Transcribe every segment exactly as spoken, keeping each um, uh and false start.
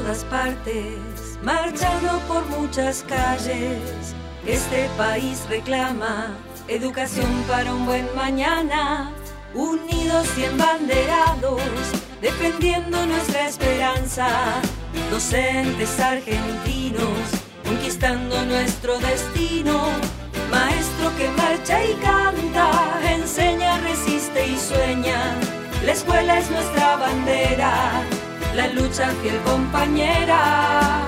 todas partes, marchando por muchas calles. Este país reclama educación para un buen mañana, unidos y embanderados, defendiendo nuestra esperanza. Docentes argentinos, conquistando nuestro destino. Maestro que marcha y canta, enseña, resiste y sueña. La escuela es nuestra bandera, la lucha fiel compañera.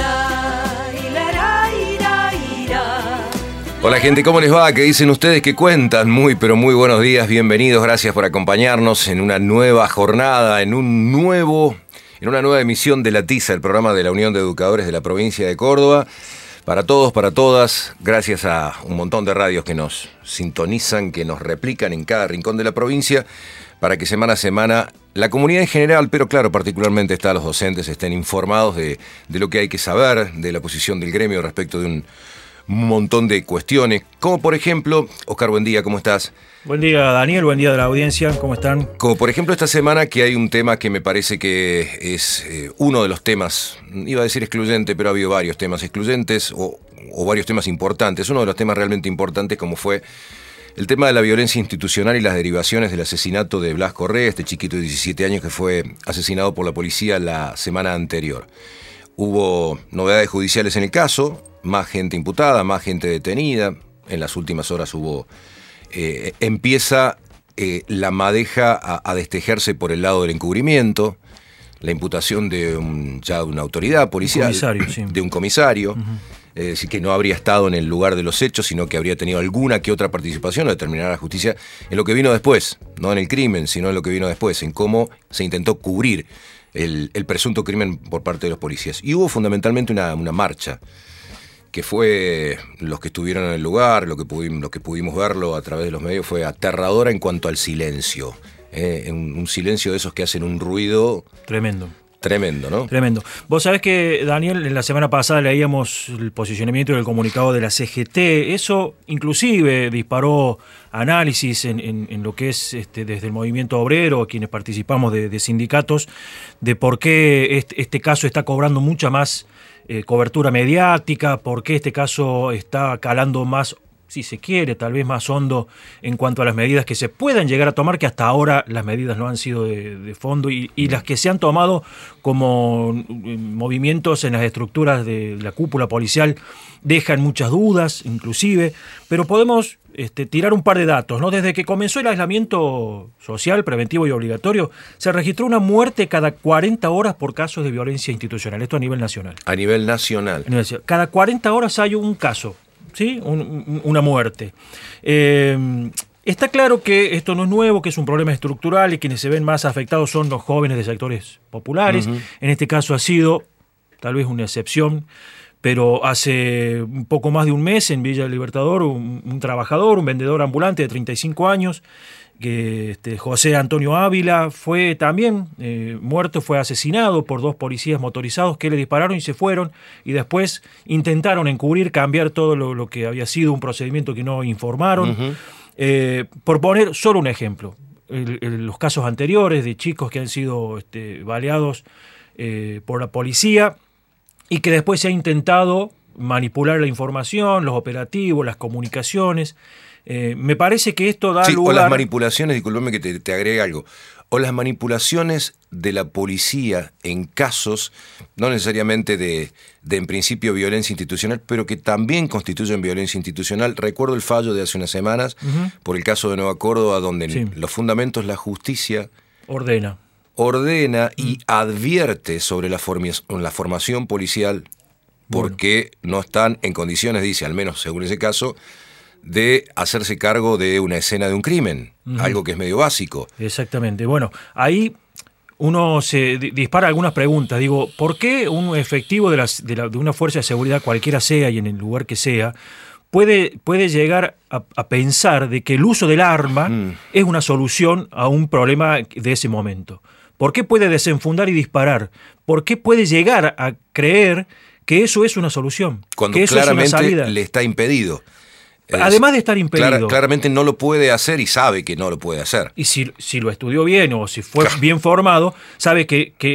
La, ira, ira, ira, ira. Hola gente, ¿cómo les va? ¿Qué dicen ustedes? ¿Qué cuentan? Muy, pero muy buenos días, bienvenidos, gracias por acompañarnos en una nueva jornada, en un nuevo, en una nueva emisión de La Tiza, el programa de la Unión de Educadores de la provincia de Córdoba. Para todos, para todas, gracias a un montón de radios que nos sintonizan, que nos replican en cada rincón de la provincia, para que semana a semana la comunidad en general, pero claro, particularmente está los docentes, estén informados de, de lo que hay que saber, de la posición del gremio respecto de un montón de cuestiones, como por ejemplo, Oscar, buen día, ¿cómo estás? Buen día, Daniel, buen día de la audiencia, ¿cómo están? Como por ejemplo esta semana que hay un tema que me parece que es eh, uno de los temas, iba a decir excluyente, pero ha habido varios temas excluyentes o, o varios temas importantes. Uno de los temas realmente importantes como fue el tema de la violencia institucional y las derivaciones del asesinato de Blas Correa, este chiquito de diecisiete años que fue asesinado por la policía la semana anterior. Hubo novedades judiciales en el caso, más gente imputada, más gente detenida. En las últimas horas hubo eh, empieza eh, la madeja a, a destejerse por el lado del encubrimiento, la imputación de un, ya una autoridad policial, un comisario, sí. de un comisario, Uh-huh. es decir, que no habría estado en el lugar de los hechos, sino que habría tenido alguna que otra participación, o determinar la justicia en lo que vino después, no en el crimen, sino en lo que vino después, en cómo se intentó cubrir el, el presunto crimen por parte de los policías. Y hubo fundamentalmente una, una marcha, que fue, los que estuvieron en el lugar, lo que pudimos, lo que pudimos verlo a través de los medios, fue aterradora en cuanto al silencio. Eh, un, un silencio de esos que hacen un ruido Tremendo. Tremendo, ¿no? Tremendo. Vos sabés que, Daniel, en la semana pasada leíamos el posicionamiento del comunicado de la C G T. Eso inclusive disparó análisis en, en, en lo que es este, desde el movimiento obrero, quienes participamos de, de sindicatos, de por qué este, este caso está cobrando mucha más eh, cobertura mediática, por qué este caso está calando más, si se quiere, tal vez más hondo en cuanto a las medidas que se puedan llegar a tomar, que hasta ahora las medidas no han sido de, de fondo, y, y las que se han tomado como movimientos en las estructuras de la cúpula policial dejan muchas dudas, inclusive, pero podemos este, tirar un par de datos, ¿no? Desde que comenzó el aislamiento social, preventivo y obligatorio, se registró una muerte cada cuarenta horas por casos de violencia institucional, esto a nivel nacional. A nivel nacional. Cada cuarenta horas hay un caso. ¿Sí? Un, una muerte. Eh, está claro que esto no es nuevo, que es un problema estructural y quienes se ven más afectados son los jóvenes de sectores populares. Uh-huh. En este caso ha sido tal vez una excepción, pero hace un poco más de un mes en Villa Libertador un, un trabajador, un vendedor ambulante de treinta y cinco años, que este, José Antonio Ávila, fue también eh, muerto, fue asesinado por dos policías motorizados que le dispararon y se fueron, y después intentaron encubrir, cambiar todo lo, lo que había sido un procedimiento que no informaron. Uh-huh. Eh, por poner solo un ejemplo, el, el, los casos anteriores de chicos que han sido este, baleados eh, por la policía y que después se ha intentado manipular la información, los operativos, las comunicaciones. Eh, me parece que esto da sí, lugar... o las manipulaciones, discúlpeme que te, te agregue algo, o las manipulaciones de la policía en casos, no necesariamente de, de en principio violencia institucional, pero que también constituyen violencia institucional. Recuerdo el fallo de hace unas semanas, uh-huh. por el caso de Nueva Córdoba, donde sí. en los fundamentos la justicia... Ordena. Ordena uh-huh. y advierte sobre la, formi- la formación policial, porque bueno. no están en condiciones, dice, al menos según ese caso, de hacerse cargo de una escena de un crimen, uh-huh. algo que es medio básico. Exactamente. Bueno, ahí uno se dispara algunas preguntas. Digo, ¿por qué un efectivo de, las, de, la, de una fuerza de seguridad, cualquiera sea y en el lugar que sea, puede, puede llegar a, a pensar de que el uso del arma uh-huh. es una solución a un problema de ese momento? ¿Por qué puede desenfundar y disparar? ¿Por qué puede llegar a creer que eso es una solución? Cuando que eso claramente es una salida. Le está impedido. Además de estar impedido. Clara, claramente no lo puede hacer y sabe que no lo puede hacer. Y si, si lo estudió bien o si fue claro. bien formado, sabe que, que en,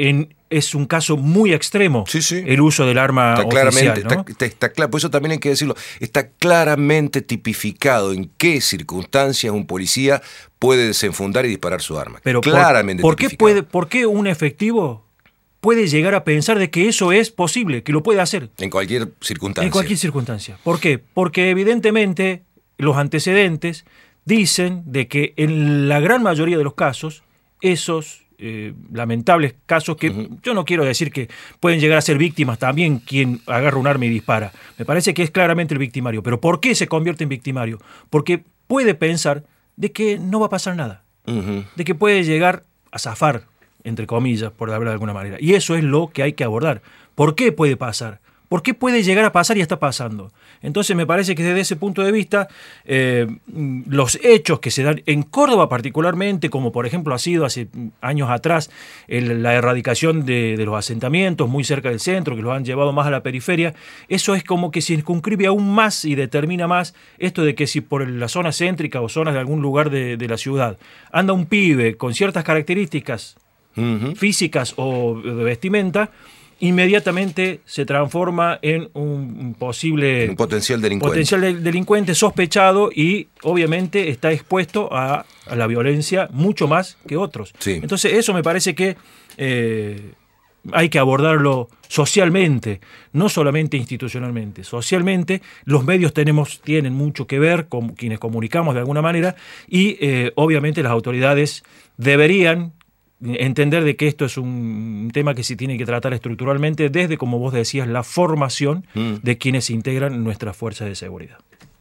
es un caso muy extremo, sí, sí. el uso del arma está oficial, claramente, ¿no? está, está, está claro, por eso también hay que decirlo, está claramente tipificado en qué circunstancias un policía puede desenfundar y disparar su arma. Pero claramente ¿por, ¿por qué tipificado. puede, ¿por qué un efectivo puede llegar a pensar de que eso es posible, que lo puede hacer? En cualquier circunstancia. En cualquier circunstancia. ¿Por qué? Porque evidentemente los antecedentes dicen de que en la gran mayoría de los casos, esos eh, lamentables casos que uh-huh. yo no quiero decir que pueden llegar a ser víctimas también quien agarra un arma y dispara. Me parece que es claramente el victimario. ¿Pero por qué se convierte en victimario? Porque puede pensar de que no va a pasar nada. Uh-huh. De que puede llegar a zafar, entre comillas, por hablar de alguna manera. Y eso es lo que hay que abordar. ¿Por qué puede pasar? ¿Por qué puede llegar a pasar y está pasando? Entonces me parece que desde ese punto de vista, eh, los hechos que se dan en Córdoba particularmente, como por ejemplo ha sido hace años atrás el, la erradicación de, de los asentamientos muy cerca del centro, que los han llevado más a la periferia, eso es como que circunscribe aún más y determina más esto de que si por la zona céntrica o zonas de algún lugar de, de la ciudad anda un pibe con ciertas características uh-huh. físicas o de vestimenta, inmediatamente se transforma en un posible un potencial delincuente. potencial de, delincuente sospechado y obviamente está expuesto a, a la violencia mucho más que otros. Sí. Entonces eso me parece que eh, hay que abordarlo socialmente, no solamente institucionalmente. Socialmente los medios tenemos, tienen mucho que ver con quienes comunicamos de alguna manera y eh, obviamente las autoridades deberían entender de que esto es un tema que se tiene que tratar estructuralmente desde, como vos decías, la formación mm. de quienes integran nuestras fuerzas de seguridad.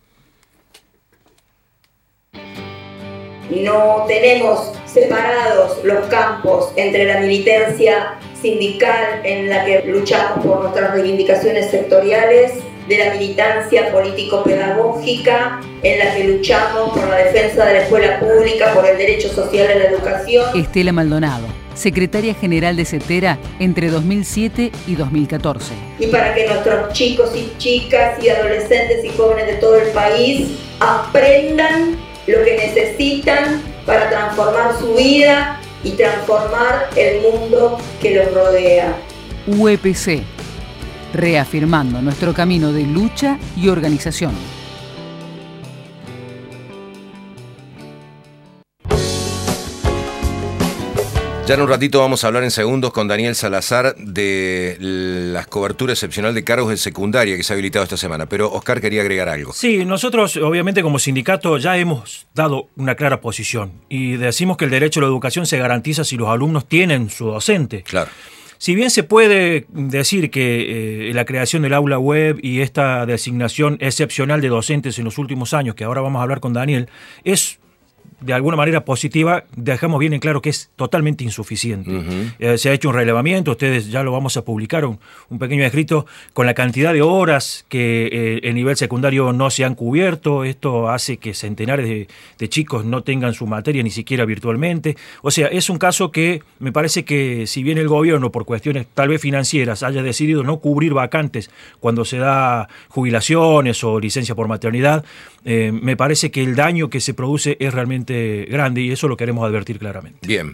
No tenemos separados los campos entre la militancia sindical en la que luchamos por nuestras reivindicaciones sectoriales, de la militancia político-pedagógica en la que luchamos por la defensa de la escuela pública, por el derecho social a la educación. Estela Maldonado, secretaria general de CETERA entre dos mil siete y dos mil catorce. Y para que nuestros chicos y chicas y adolescentes y jóvenes de todo el país aprendan lo que necesitan para transformar su vida y transformar el mundo que los rodea. U E P C, reafirmando nuestro camino de lucha y organización. Ya en un ratito vamos a hablar en segundos con Daniel Salazar de la cobertura excepcional de cargos de secundaria que se ha habilitado esta semana. Pero Oscar quería agregar algo. Sí, nosotros obviamente como sindicato ya hemos dado una clara posición y decimos que el derecho a la educación se garantiza si los alumnos tienen su docente. Claro. Si bien se puede decir que eh, la creación del aula web y esta designación excepcional de docentes en los últimos años, que ahora vamos a hablar con Daniel, es de alguna manera positiva, dejamos bien en claro que es totalmente insuficiente. Uh-huh. Eh, se ha hecho un relevamiento, ustedes ya lo vamos a publicar, un, un pequeño escrito con la cantidad de horas que eh, el nivel secundario no se han cubierto. Esto hace que centenares de, de chicos no tengan su materia ni siquiera virtualmente. O sea, es un caso que me parece que si bien el gobierno, por cuestiones tal vez financieras, haya decidido no cubrir vacantes cuando se da jubilaciones o licencia por maternidad, eh, me parece que el daño que se produce es realmente grande y eso lo queremos advertir claramente. Bien.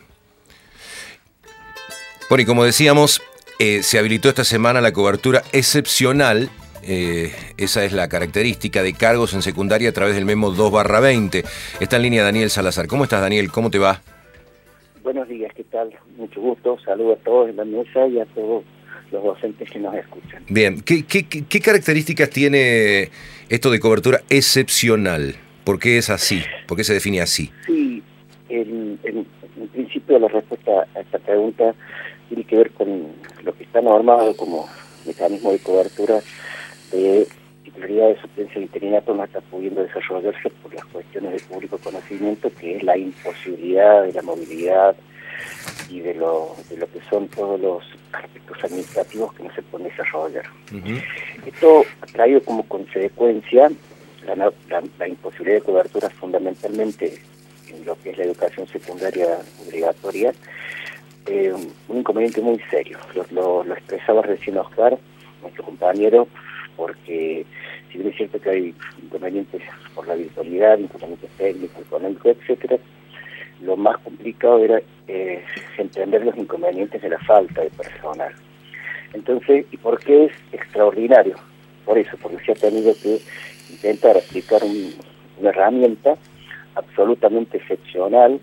Bueno, y como decíamos, eh, se habilitó esta semana la cobertura excepcional, eh, esa es la característica de cargos en secundaria a través del memo dos barra veinte. Está en línea Daniel Salazar. ¿Cómo estás, Daniel? ¿Cómo te va? Buenos días, ¿qué tal? Mucho gusto, saludo a todos en la mesa y a todos los docentes que nos escuchan. Bien, ¿qué, qué, qué características tiene esto de cobertura excepcional? ¿Por qué es así? ¿Por qué se define así? Sí, en, en, en principio la respuesta a esta pregunta tiene que ver con lo que está normado como mecanismo de cobertura de titularidad de suplencia de interinato no está pudiendo desarrollarse por las cuestiones de público conocimiento, que es la imposibilidad de la movilidad y de lo, de lo que son todos los aspectos administrativos que no se pueden desarrollar. Uh-huh. Esto ha traído como consecuencia La, la, la imposibilidad de cobertura fundamentalmente en lo que es la educación secundaria obligatoria, eh, un inconveniente muy serio. Lo, lo, lo expresaba recién Oscar, nuestro compañero, porque si bien es cierto que hay inconvenientes por la virtualidad, inconvenientes técnicos, económicos, etcétera, lo más complicado era eh, entender los inconvenientes de la falta de personal. Entonces, ¿y por qué es extraordinario? Por eso, porque se ha tenido que intentar aplicar un, una herramienta absolutamente excepcional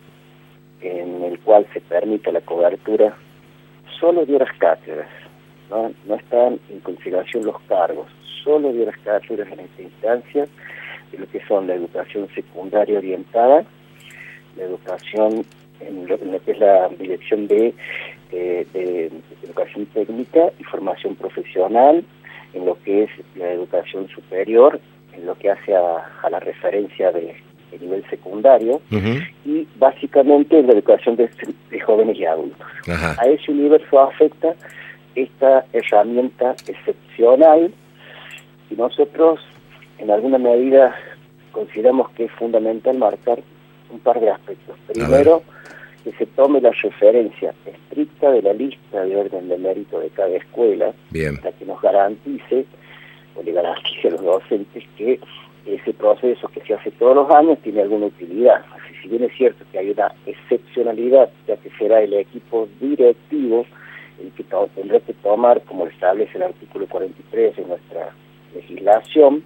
en el cual se permite la cobertura solo de horas cátedras, ¿no? No están en consideración los cargos, solo de horas cátedras en esta instancia, de lo que son la educación secundaria orientada, la educación en lo, en lo que es la dirección de, eh, de, de educación técnica y formación profesional, en lo que es la educación superior, en lo que hace a, a la referencia de, de nivel secundario, uh-huh. y básicamente en la educación de, de jóvenes y adultos. Ajá. A ese universo afecta esta herramienta excepcional y nosotros en alguna medida consideramos que es fundamental marcar un par de aspectos. Primero, que se tome la referencia estricta de la lista de orden de mérito de cada escuela, Bien. Para que nos garantice, o le garantice a los docentes que ese proceso que se hace todos los años tiene alguna utilidad. Así, si bien es cierto que hay una excepcionalidad, ya que será el equipo directivo el que to- tendrá que tomar, como establece el artículo cuarenta y tres de nuestra legislación,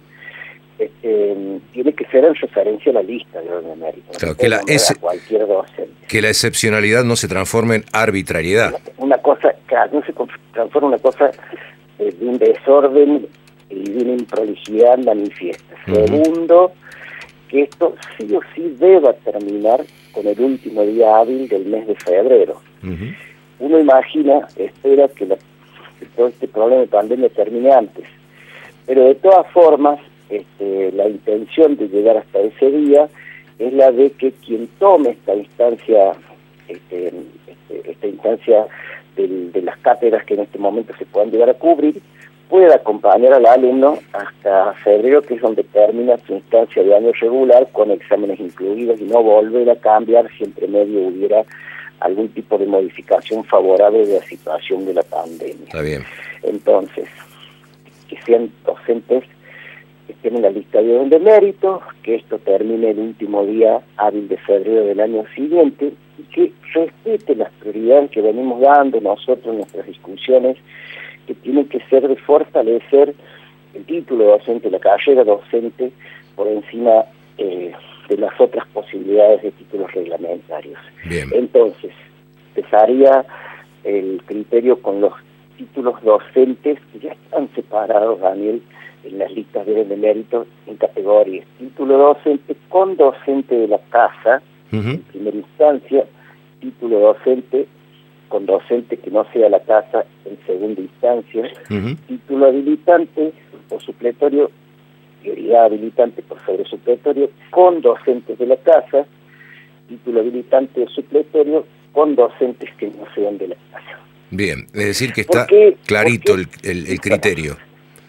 Este, tiene que ser en referencia a la lista de orden de mérito. Claro, que, la es, cualquier docente. Que la excepcionalidad no se transforme en arbitrariedad. Una, una cosa, claro, no se transforma en una cosa eh, de un desorden y de una improlijidad manifiesta. Uh-huh. Segundo, que esto sí o sí deba terminar con el último día hábil del mes de febrero. Uh-huh. Uno imagina, espera que, la, que todo este problema de pandemia termine antes, pero de todas formas, Este, la intención de llegar hasta ese día es la de que quien tome esta instancia, este, este, esta instancia del, de las cátedras que en este momento se puedan llegar a cubrir, pueda acompañar al alumno hasta febrero, que es donde termina su instancia de año regular, con exámenes incluidos, y no volver a cambiar si entre medio hubiera algún tipo de modificación favorable de la situación de la pandemia. Está bien. Entonces, que sean docentes que estén en la lista de orden de mérito, que esto termine el último día hábil de febrero del año siguiente, y que respete las prioridades que venimos dando nosotros en nuestras discusiones, que tienen que ser de fortalecer el título docente, la carrera docente, por encima eh, de las otras posibilidades de títulos reglamentarios. Bien. Entonces, empezaría el criterio con los títulos docentes que ya están separados, Daniel, en las listas de orden de mérito en categorías. Título docente con docente de la casa, uh-huh. en primera instancia, título docente con docente que no sea la casa en segunda instancia, uh-huh. título habilitante o supletorio, prioridad habilitante por sobre supletorio con docentes de la casa, título habilitante o supletorio con docentes que no sean de la casa. Bien, es decir que está clarito el, el, el criterio.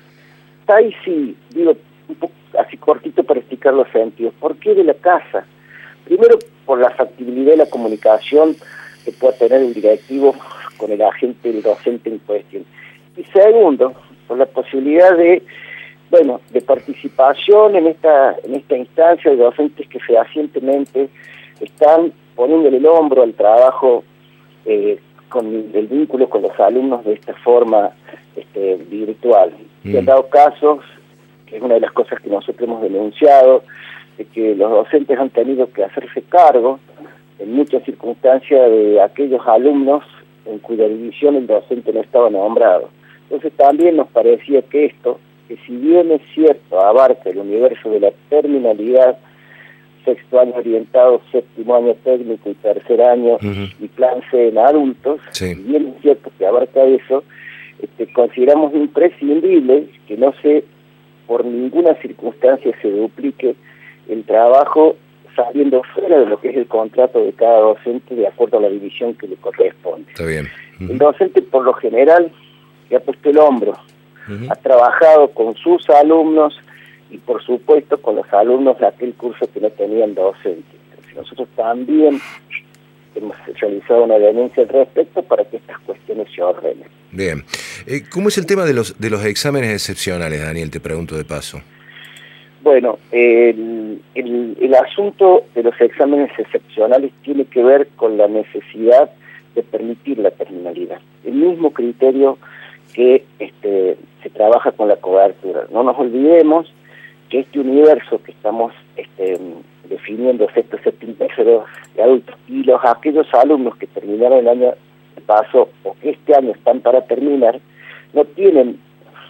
Ahí sí, digo, un poco así cortito para explicar los sentidos. ¿Por qué de la casa? Primero, por la factibilidad de la comunicación que pueda tener el directivo con el agente, el docente en cuestión. Y segundo, por la posibilidad de, bueno, de participación en esta en esta instancia de docentes que fehacientemente están poniéndole el hombro al trabajo eh, con el vínculo con los alumnos de esta forma este, virtual. Mm. Se han dado casos, que es una de las cosas que nosotros hemos denunciado, de que los docentes han tenido que hacerse cargo en muchas circunstancias de aquellos alumnos en cuya división el docente no estaba nombrado. Entonces también nos parecía que esto, que si bien es cierto, abarca el universo de la terminalidad, sexto año orientado, séptimo año técnico y tercer año, uh-huh. y plan C en adultos, sí. si bien es cierto que abarca eso, este, consideramos imprescindible que no se, por ninguna circunstancia se duplique el trabajo saliendo fuera de lo que es el contrato de cada docente de acuerdo a la división que le corresponde. Está bien. Uh-huh. El docente por lo general que ha puesto el hombro, uh-huh. ha trabajado con sus alumnos y por supuesto con los alumnos de aquel curso que no tenían docente. Entonces, nosotros también hemos realizado una denuncia al respecto para que estas cuestiones se ordenen. Bien. Eh, ¿Cómo es el tema de los de los exámenes excepcionales, Daniel? Te pregunto de paso. Bueno, el, el, el asunto de los exámenes excepcionales tiene que ver con la necesidad de permitir la terminalidad. El mismo criterio que este, se trabaja con la cobertura. No nos olvidemos que este universo que estamos este, definiendo, sexto, séptimo, tercero de adultos, y los aquellos alumnos que terminaron el año de paso o que este año están para terminar, no tienen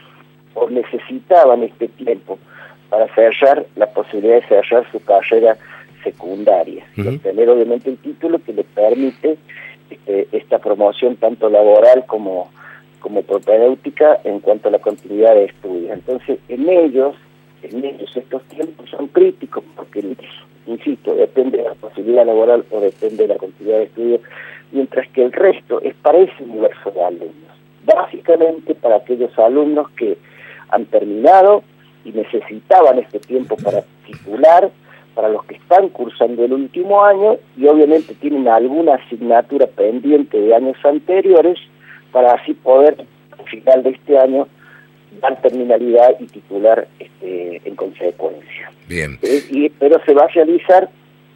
o necesitaban este tiempo para cerrar la posibilidad de cerrar su carrera secundaria, uh-huh. y obtener obviamente el título que le permite este, esta promoción tanto laboral como, como propedéutica en cuanto a la continuidad de estudios. Entonces, en ellos, en ellos estos tiempos son críticos porque, insisto, depende de la posibilidad laboral o depende de la continuidad de estudios, mientras que el resto es para ese universo de alumnos, básicamente para aquellos alumnos que han terminado y necesitaban este tiempo para titular, para los que están cursando el último año y obviamente tienen alguna asignatura pendiente de años anteriores para así poder, al final de este año, dar terminalidad y titular este, en consecuencia. Bien. Eh, y, pero se va a realizar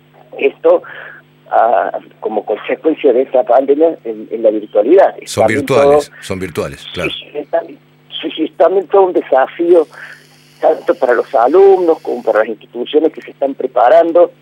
esto uh, como consecuencia de esta pandemia en, en la virtualidad. Son virtuales, todo, son virtuales, claro. Sí, está, sí, sí, también todo un desafío tanto para los alumnos como para las instituciones que se están preparando,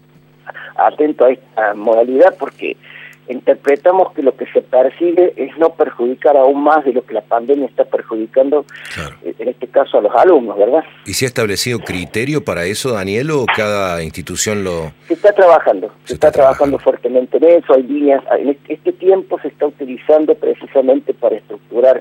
atento a esta modalidad, porque interpretamos que lo que se persigue es no perjudicar aún más de lo que la pandemia está perjudicando, claro. En este caso a los alumnos, ¿verdad? ¿Y se ha establecido criterio para eso, Daniel, o cada institución lo...? Se está trabajando, se, se está, está trabajando, trabajando fuertemente en eso, hay líneas, en este, este tiempo se está utilizando precisamente para estructurar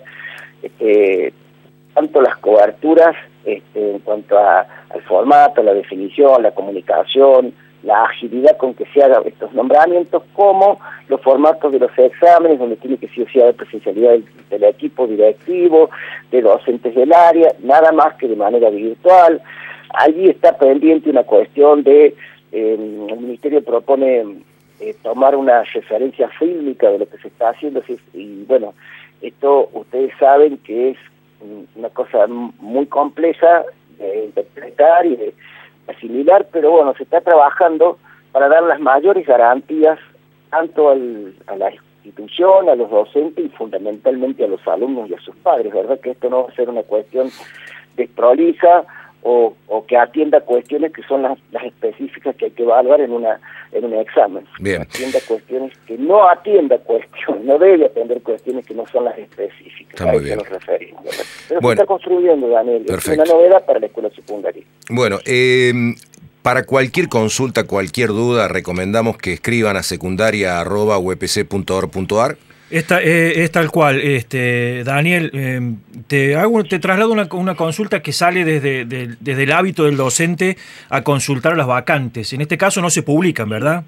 este, tanto las coberturas, Este, en cuanto a, al formato, la definición, la comunicación, la agilidad con que se hagan estos nombramientos, como los formatos de los exámenes, donde tiene que sí o sí haber presencialidad del, del equipo directivo, de docentes del área, nada más que de manera virtual. Allí está pendiente una cuestión de, eh, el Ministerio propone eh, tomar una referencia fílmica de lo que se está haciendo, y bueno, esto ustedes saben que es una cosa muy compleja de interpretar y de asimilar, pero bueno, se está trabajando para dar las mayores garantías tanto al, a la institución, a los docentes y fundamentalmente a los alumnos y a sus padres, ¿verdad? Que esto no va a ser una cuestión desprolija o, o que atienda cuestiones que son las, las específicas que hay que evaluar en una en un examen. Bien. Atienda cuestiones que no atienda cuestiones, no debe atender cuestiones que no son las específicas. Está muy a bien. Eso nos referimos, ¿verdad? Pero bueno, se está construyendo, Daniel. Perfecto. Es una novedad para la escuela secundaria. Bueno, eh, para cualquier consulta, cualquier duda, recomendamos que escriban a secundaria arroba u e p c punto org punto a r. Esta, eh, es tal cual, este, Daniel, eh, te hago, te traslado una, una consulta que sale desde, de, desde el hábito del docente a consultar las vacantes. En este caso no se publican, ¿verdad?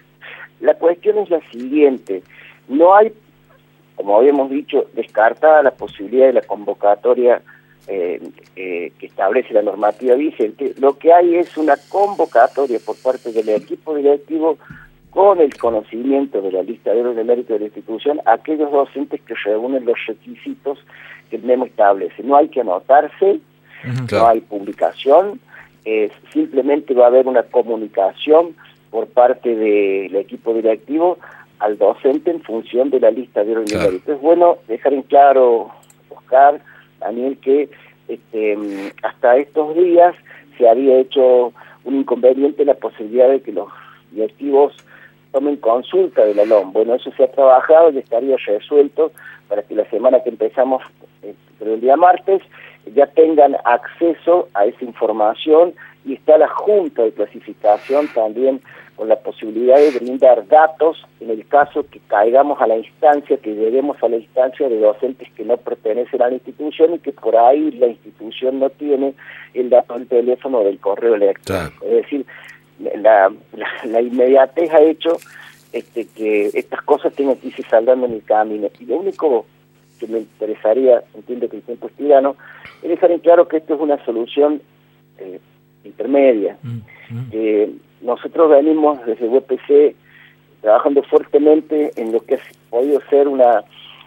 La cuestión es la siguiente, no hay, como habíamos dicho, descartada la posibilidad de la convocatoria eh, eh, que establece la normativa vigente. Lo que hay es una convocatoria por parte del equipo directivo con el conocimiento de la lista de héroes de mérito de la institución, aquellos docentes que reúnen los requisitos que el memo establece. No hay que anotarse, uh-huh, claro. No hay publicación, eh, simplemente va a haber una comunicación por parte del equipo directivo al docente en función de la lista de héroes de claro. mérito. Es bueno dejar en claro, Oscar, Daniel, que este, hasta estos días se había hecho un inconveniente la posibilidad de que los directivos tomen consulta de la L O M. Bueno, eso se ha trabajado y estaría resuelto para que la semana que empezamos, eh, pero el día martes, ya tengan acceso a esa información y está la Junta de Clasificación también con la posibilidad de brindar datos en el caso que caigamos a la instancia, que lleguemos a la instancia de docentes que no pertenecen a la institución y que por ahí la institución no tiene el dato del teléfono o del correo electrónico. Claro. Es decir, La, la, la inmediatez ha hecho este, que estas cosas tengan que irse saldando en el camino. Y lo único que me interesaría, entiendo que el tiempo es tirano, es dejar en claro que esto es una solución eh, intermedia. Mm-hmm. Eh, nosotros venimos desde U E P C trabajando fuertemente en lo que ha podido ser una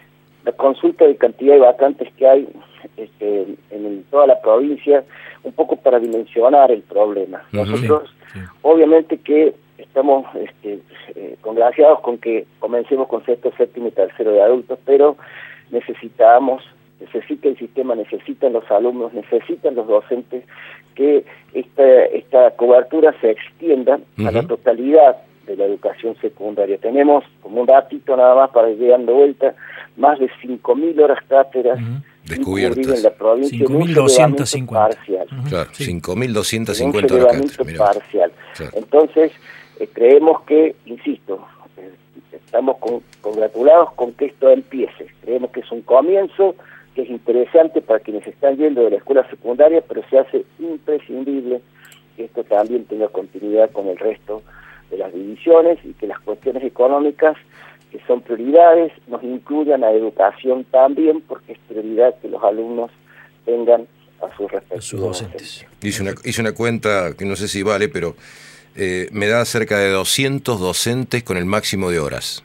la consulta de cantidad de vacantes que hay este, en toda la provincia, un poco para dimensionar el problema. Nosotros, sí, sí. obviamente que estamos este, eh, congraciados con que comencemos con sexto, séptimo y tercero de adultos, pero necesitamos, necesita el sistema, necesitan los alumnos, necesitan los docentes que esta, esta cobertura se extienda uh-huh. a la totalidad de la educación secundaria. Tenemos, como un ratito nada más para ir dando vuelta, más de cinco mil horas cátedras uh-huh. descubiertas en la provincia. cinco mil doscientos cincuenta. Parcial. Uh-huh. Claro, sí. cinco mil doscientos Un cincuenta horas cátedras. parcial. Claro. Entonces, eh, creemos que, insisto, eh, estamos con, congratulados con que esto empiece. Creemos que es un comienzo, que es interesante para quienes están yendo de la escuela secundaria, pero se hace imprescindible que esto también tenga continuidad con el resto de las divisiones y que las cuestiones económicas, que son prioridades, nos incluyan a educación también, porque es prioridad que los alumnos tengan a sus respectivos docentes. Hice una, hice una cuenta que no sé si vale, pero eh, me da cerca de doscientos docentes con el máximo de horas.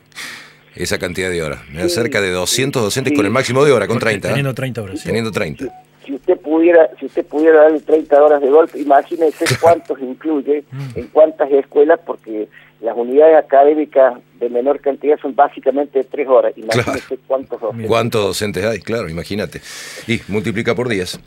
Esa cantidad de horas. Me da sí, cerca de doscientos sí, docentes sí. con el máximo de horas, con treinta. Teniendo treinta horas. Sí. Teniendo treinta. Si, si usted pudiera, si usted pudiera darle treinta horas de golpe, imagínese cuántos incluye en cuántas escuelas, porque las unidades académicas de menor cantidad son básicamente tres horas. Imagínese claro. cuántos docentes. ¿Cuántos docentes hay? Claro, imagínate. Y multiplica por días.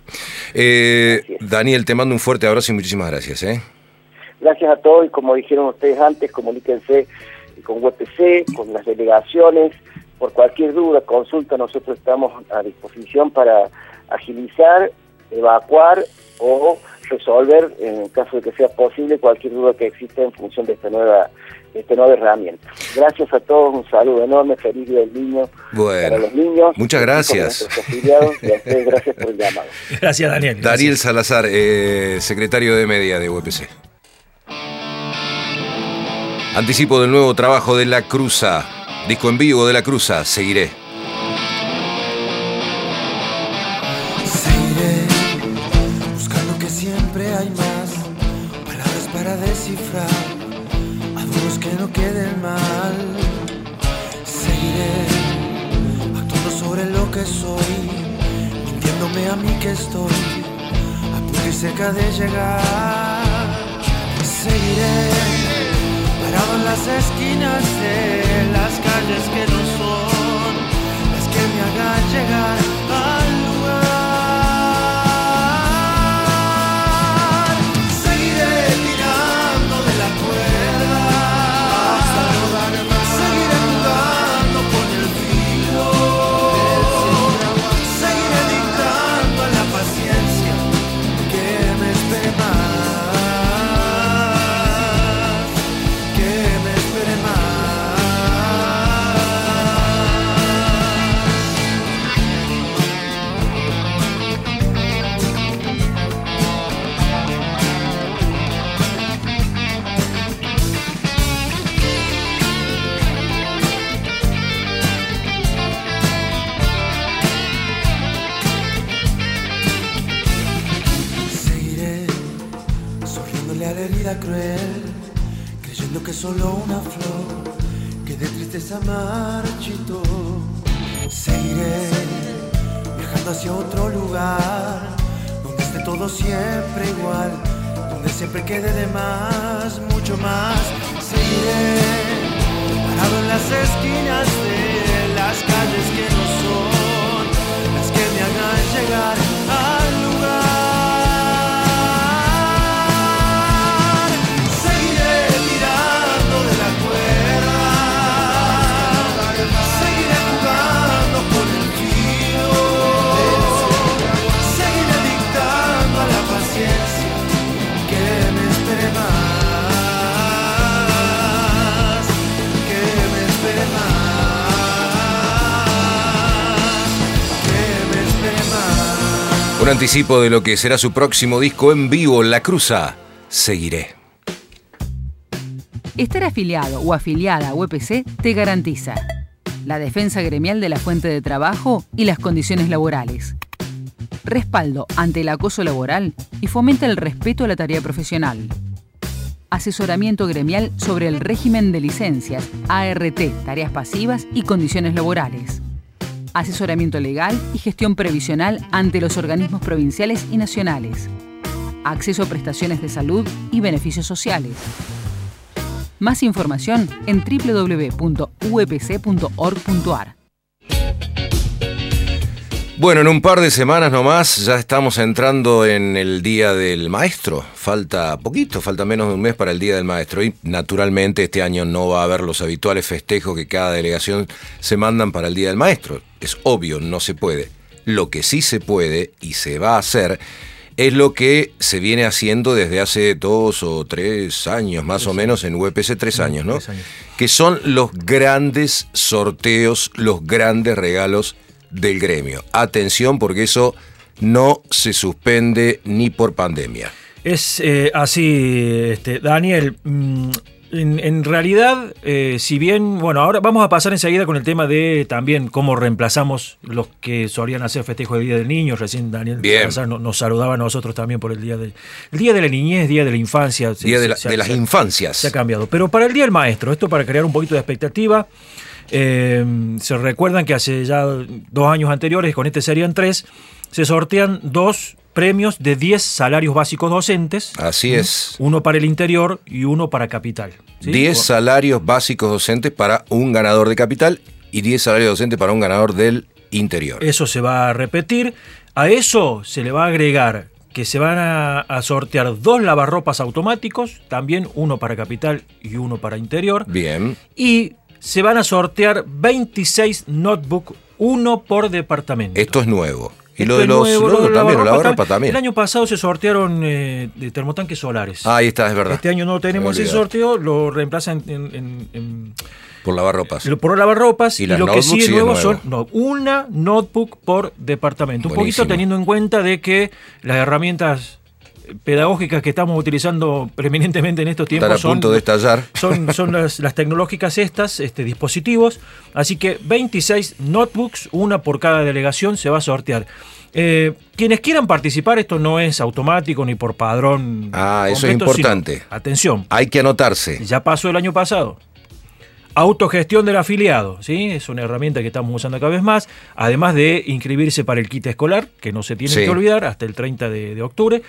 Eh, Daniel, te mando un fuerte abrazo y muchísimas gracias. ¿eh? Gracias a todos y como dijeron ustedes antes, comuníquense con U P C, con las delegaciones, por cualquier duda, consulta, nosotros estamos a disposición para agilizar, evacuar o resolver, en el caso de que sea posible, cualquier duda que exista en función de esta nueva, de esta nueva herramienta. Gracias a todos, un saludo enorme, feliz Día del Niño bueno, para los niños. Muchas gracias. Y a ustedes, gracias por el llamado. Gracias, Daniel. Gracias. Daniel Salazar, eh, secretario de Media de U P C. Anticipo del nuevo trabajo de La Cruza. Disco en vivo de La Cruza, Seguiré. Seguiré buscando que siempre hay más palabras para descifrar, adornos que no queden mal. Seguiré actuando sobre lo que soy, mintiéndome a mí que estoy a punto y cerca de llegar. Seguiré parado en las esquinas de las calles que no son las que me hagan llegar al lugar. Seguiré tirando de la cuerda hasta no dar más. Seguiré jugando con el filo. Seguiré dictando a la paciencia que me espere más. Cruel, creyendo que solo una flor que de tristeza marchitó. Seguiré viajando hacia otro lugar donde esté todo siempre igual, donde siempre quede de más, mucho más. Seguiré parado en las esquinas de las calles que no son las que me hagan llegar al lugar. Un anticipo de lo que será su próximo disco en vivo, La Cruza, Seguiré. Estar afiliado o afiliada a U P C te garantiza la defensa gremial de la fuente de trabajo y las condiciones laborales, respaldo ante el acoso laboral y fomenta el respeto a la tarea profesional, asesoramiento gremial sobre el régimen de licencias, A R T, tareas pasivas y condiciones laborales, asesoramiento legal y gestión previsional ante los organismos provinciales y nacionales, acceso a prestaciones de salud y beneficios sociales. Más información en doble u doble u doble u punto u e p c punto org punto a r. Bueno, en un par de semanas nomás ya estamos entrando en el Día del Maestro. Falta poquito, falta menos de un mes para el Día del Maestro. Y naturalmente este año no va a haber los habituales festejos que cada delegación se mandan para el Día del Maestro. Es obvio, no se puede. Lo que sí se puede y se va a hacer es lo que se viene haciendo desde hace dos o tres años, más o menos, en U E P C, tres años, ¿no? Tres años. Que son los grandes sorteos, los grandes regalos del gremio. Atención, porque eso no se suspende ni por pandemia. Es eh, así, este, Daniel. Mm, en, en realidad, eh, si bien, bueno, ahora vamos a pasar enseguida con el tema de también cómo reemplazamos los que solían hacer festejo del Día del Niño. Recién Daniel Bien. nos, nos saludaba a nosotros también por el Día del el Día de la Niñez, Día de la Infancia. Día se, de, la, se, de se, las se, infancias. Se ha cambiado. Pero para el Día del Maestro, esto para crear un poquito de expectativa. Eh, se recuerdan que hace ya dos años anteriores, con este serían tres, se sortean dos premios de diez salarios básicos docentes. Así es. Uno para el interior y uno para capital. ¿Sí? diez salarios básicos docentes para un ganador de capital y diez salarios docentes para un ganador del interior. Eso se va a repetir. A eso se le va a agregar que se van a, a sortear dos lavarropas automáticos, también uno para capital y uno para interior. Bien. Y se van a sortear veintiséis notebooks, uno por departamento. Esto es nuevo. Y Esto lo de es los nuevo, lo de lo de también, los lavarropas lavarropas también. El año pasado se sortearon eh, de termotanques solares. Ah, ahí está, es verdad. Este año no tenemos Me ese olvidé. sorteo, lo reemplazan en, en, en, Por lavarropas. en por lavarropas. Y Y, las lo que notebooks sí es sí es nuevo nuevo. son no, una notebook por departamento. Un Buenísimo. poquito teniendo en cuenta de que las herramientas pedagógicas que estamos utilizando preeminentemente en estos tiempos Están a son, punto de estallar. son, son las, las tecnológicas estas, este, dispositivos. Así que veintiséis notebooks, una por cada delegación, se va a sortear. Eh, quienes quieran participar, esto no es automático ni por padrón. Ah, eso es completo, importante. sino, atención, Hay que anotarse. ya pasó el año pasado. Autogestión del afiliado, ¿sí? Es una herramienta que estamos usando cada vez más, además de inscribirse para el kit escolar, que no se tiene Sí. que olvidar, hasta el treinta de, de octubre,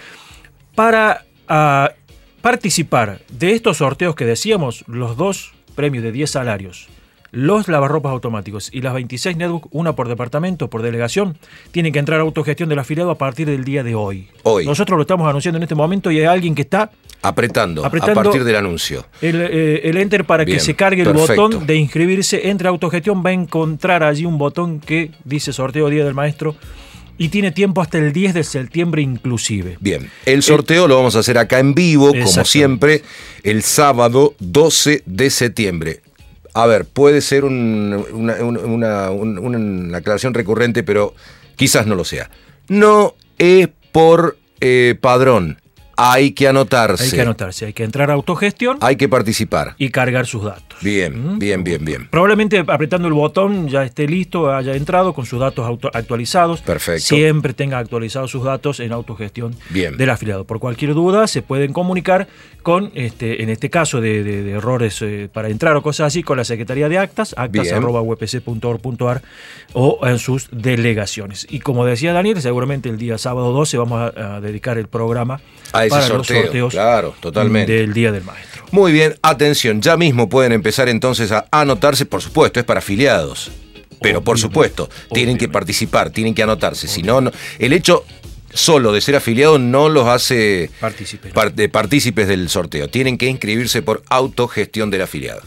para uh, participar de estos sorteos que decíamos, los dos premios de diez salarios, los lavarropas automáticos y las veintiséis netbooks, una por departamento, por delegación, tienen que entrar a autogestión del afiliado a partir del día de hoy. Hoy. Nosotros lo estamos anunciando en este momento y hay alguien que está Apretando, Apretando a partir del anuncio. el, eh, el enter para Bien, que se cargue el perfecto. botón de inscribirse. Entre a autogestión, va a encontrar allí un botón que dice sorteo Día del Maestro y tiene tiempo hasta el diez de septiembre inclusive. Bien, el sorteo lo vamos a hacer acá en vivo, como Exactamente. siempre, el sábado doce de septiembre. A ver, puede ser un- una, una- una- un- una aclaración recurrente, pero quizás no lo sea. No es por eh, padrón, hay que anotarse. Hay que anotarse, hay que entrar a autogestión Hay que participar. y cargar sus datos. Bien, ¿Mm? bien, bien, bien. Probablemente apretando el botón ya esté listo, haya entrado con sus datos auto- actualizados. Perfecto. Siempre tenga actualizados sus datos en autogestión Bien. del afiliado. Por cualquier duda se pueden comunicar con, este, en este caso de, de- de errores eh, para entrar o cosas así, con la Secretaría de Actas, actas Bien. arroba u e p c punto org punto a r o en sus delegaciones. Y como decía Daniel, seguramente el día sábado doce vamos a, a dedicar el programa A ese para sorteo, los sorteos claro, totalmente. del Día del Maestro. Muy bien, atención, ya mismo pueden empezar entonces a anotarse, por supuesto, es para afiliados. Pero por Obviamente, supuesto, tienen que obviamente. participar, tienen que anotarse. Si no, no- el hecho solo de ser afiliado no los hace Partícipes. par- de partícipes del sorteo. Tienen que inscribirse por autogestión del afiliado.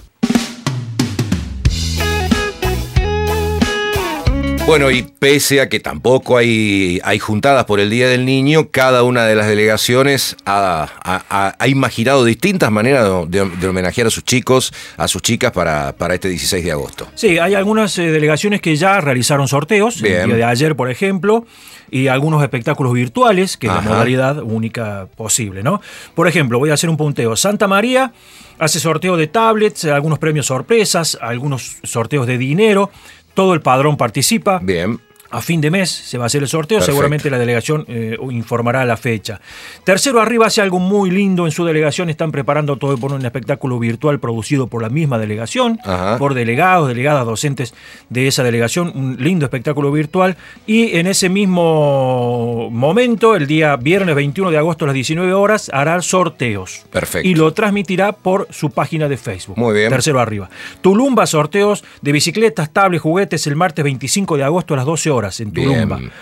Bueno, y pese a que tampoco hay, hay juntadas por el Día del Niño, cada una de las delegaciones ha, ha- ha- ha imaginado distintas maneras de, de- de homenajear a sus chicos, a sus chicas para, para este dieciséis de agosto. Sí, hay algunas eh, delegaciones que ya realizaron sorteos, Bien. el día de ayer, por ejemplo, y algunos espectáculos virtuales, que es la Ajá. modalidad única posible, ¿no? Por ejemplo, voy a hacer un punteo. Santa María hace sorteo de tablets, algunos premios sorpresas, algunos sorteos de dinero, todo el padrón participa. Bien. A fin de mes se va a hacer el sorteo, Perfecto. Seguramente la delegación eh, informará la fecha. Tercero Arriba hace algo muy lindo en su delegación, están preparando todo por un espectáculo virtual producido por la misma delegación, Ajá. por delegados, delegadas, docentes de esa delegación, un lindo espectáculo virtual, y en ese mismo momento, el día viernes veintiuno de agosto a las diecinueve horas, hará sorteos. Perfecto. Y lo transmitirá por su página de Facebook. Muy bien. Tercero Arriba. Tulumba, sorteos de bicicletas, tablets, juguetes el martes veinticinco de agosto a las doce horas en Tulumba. Bien.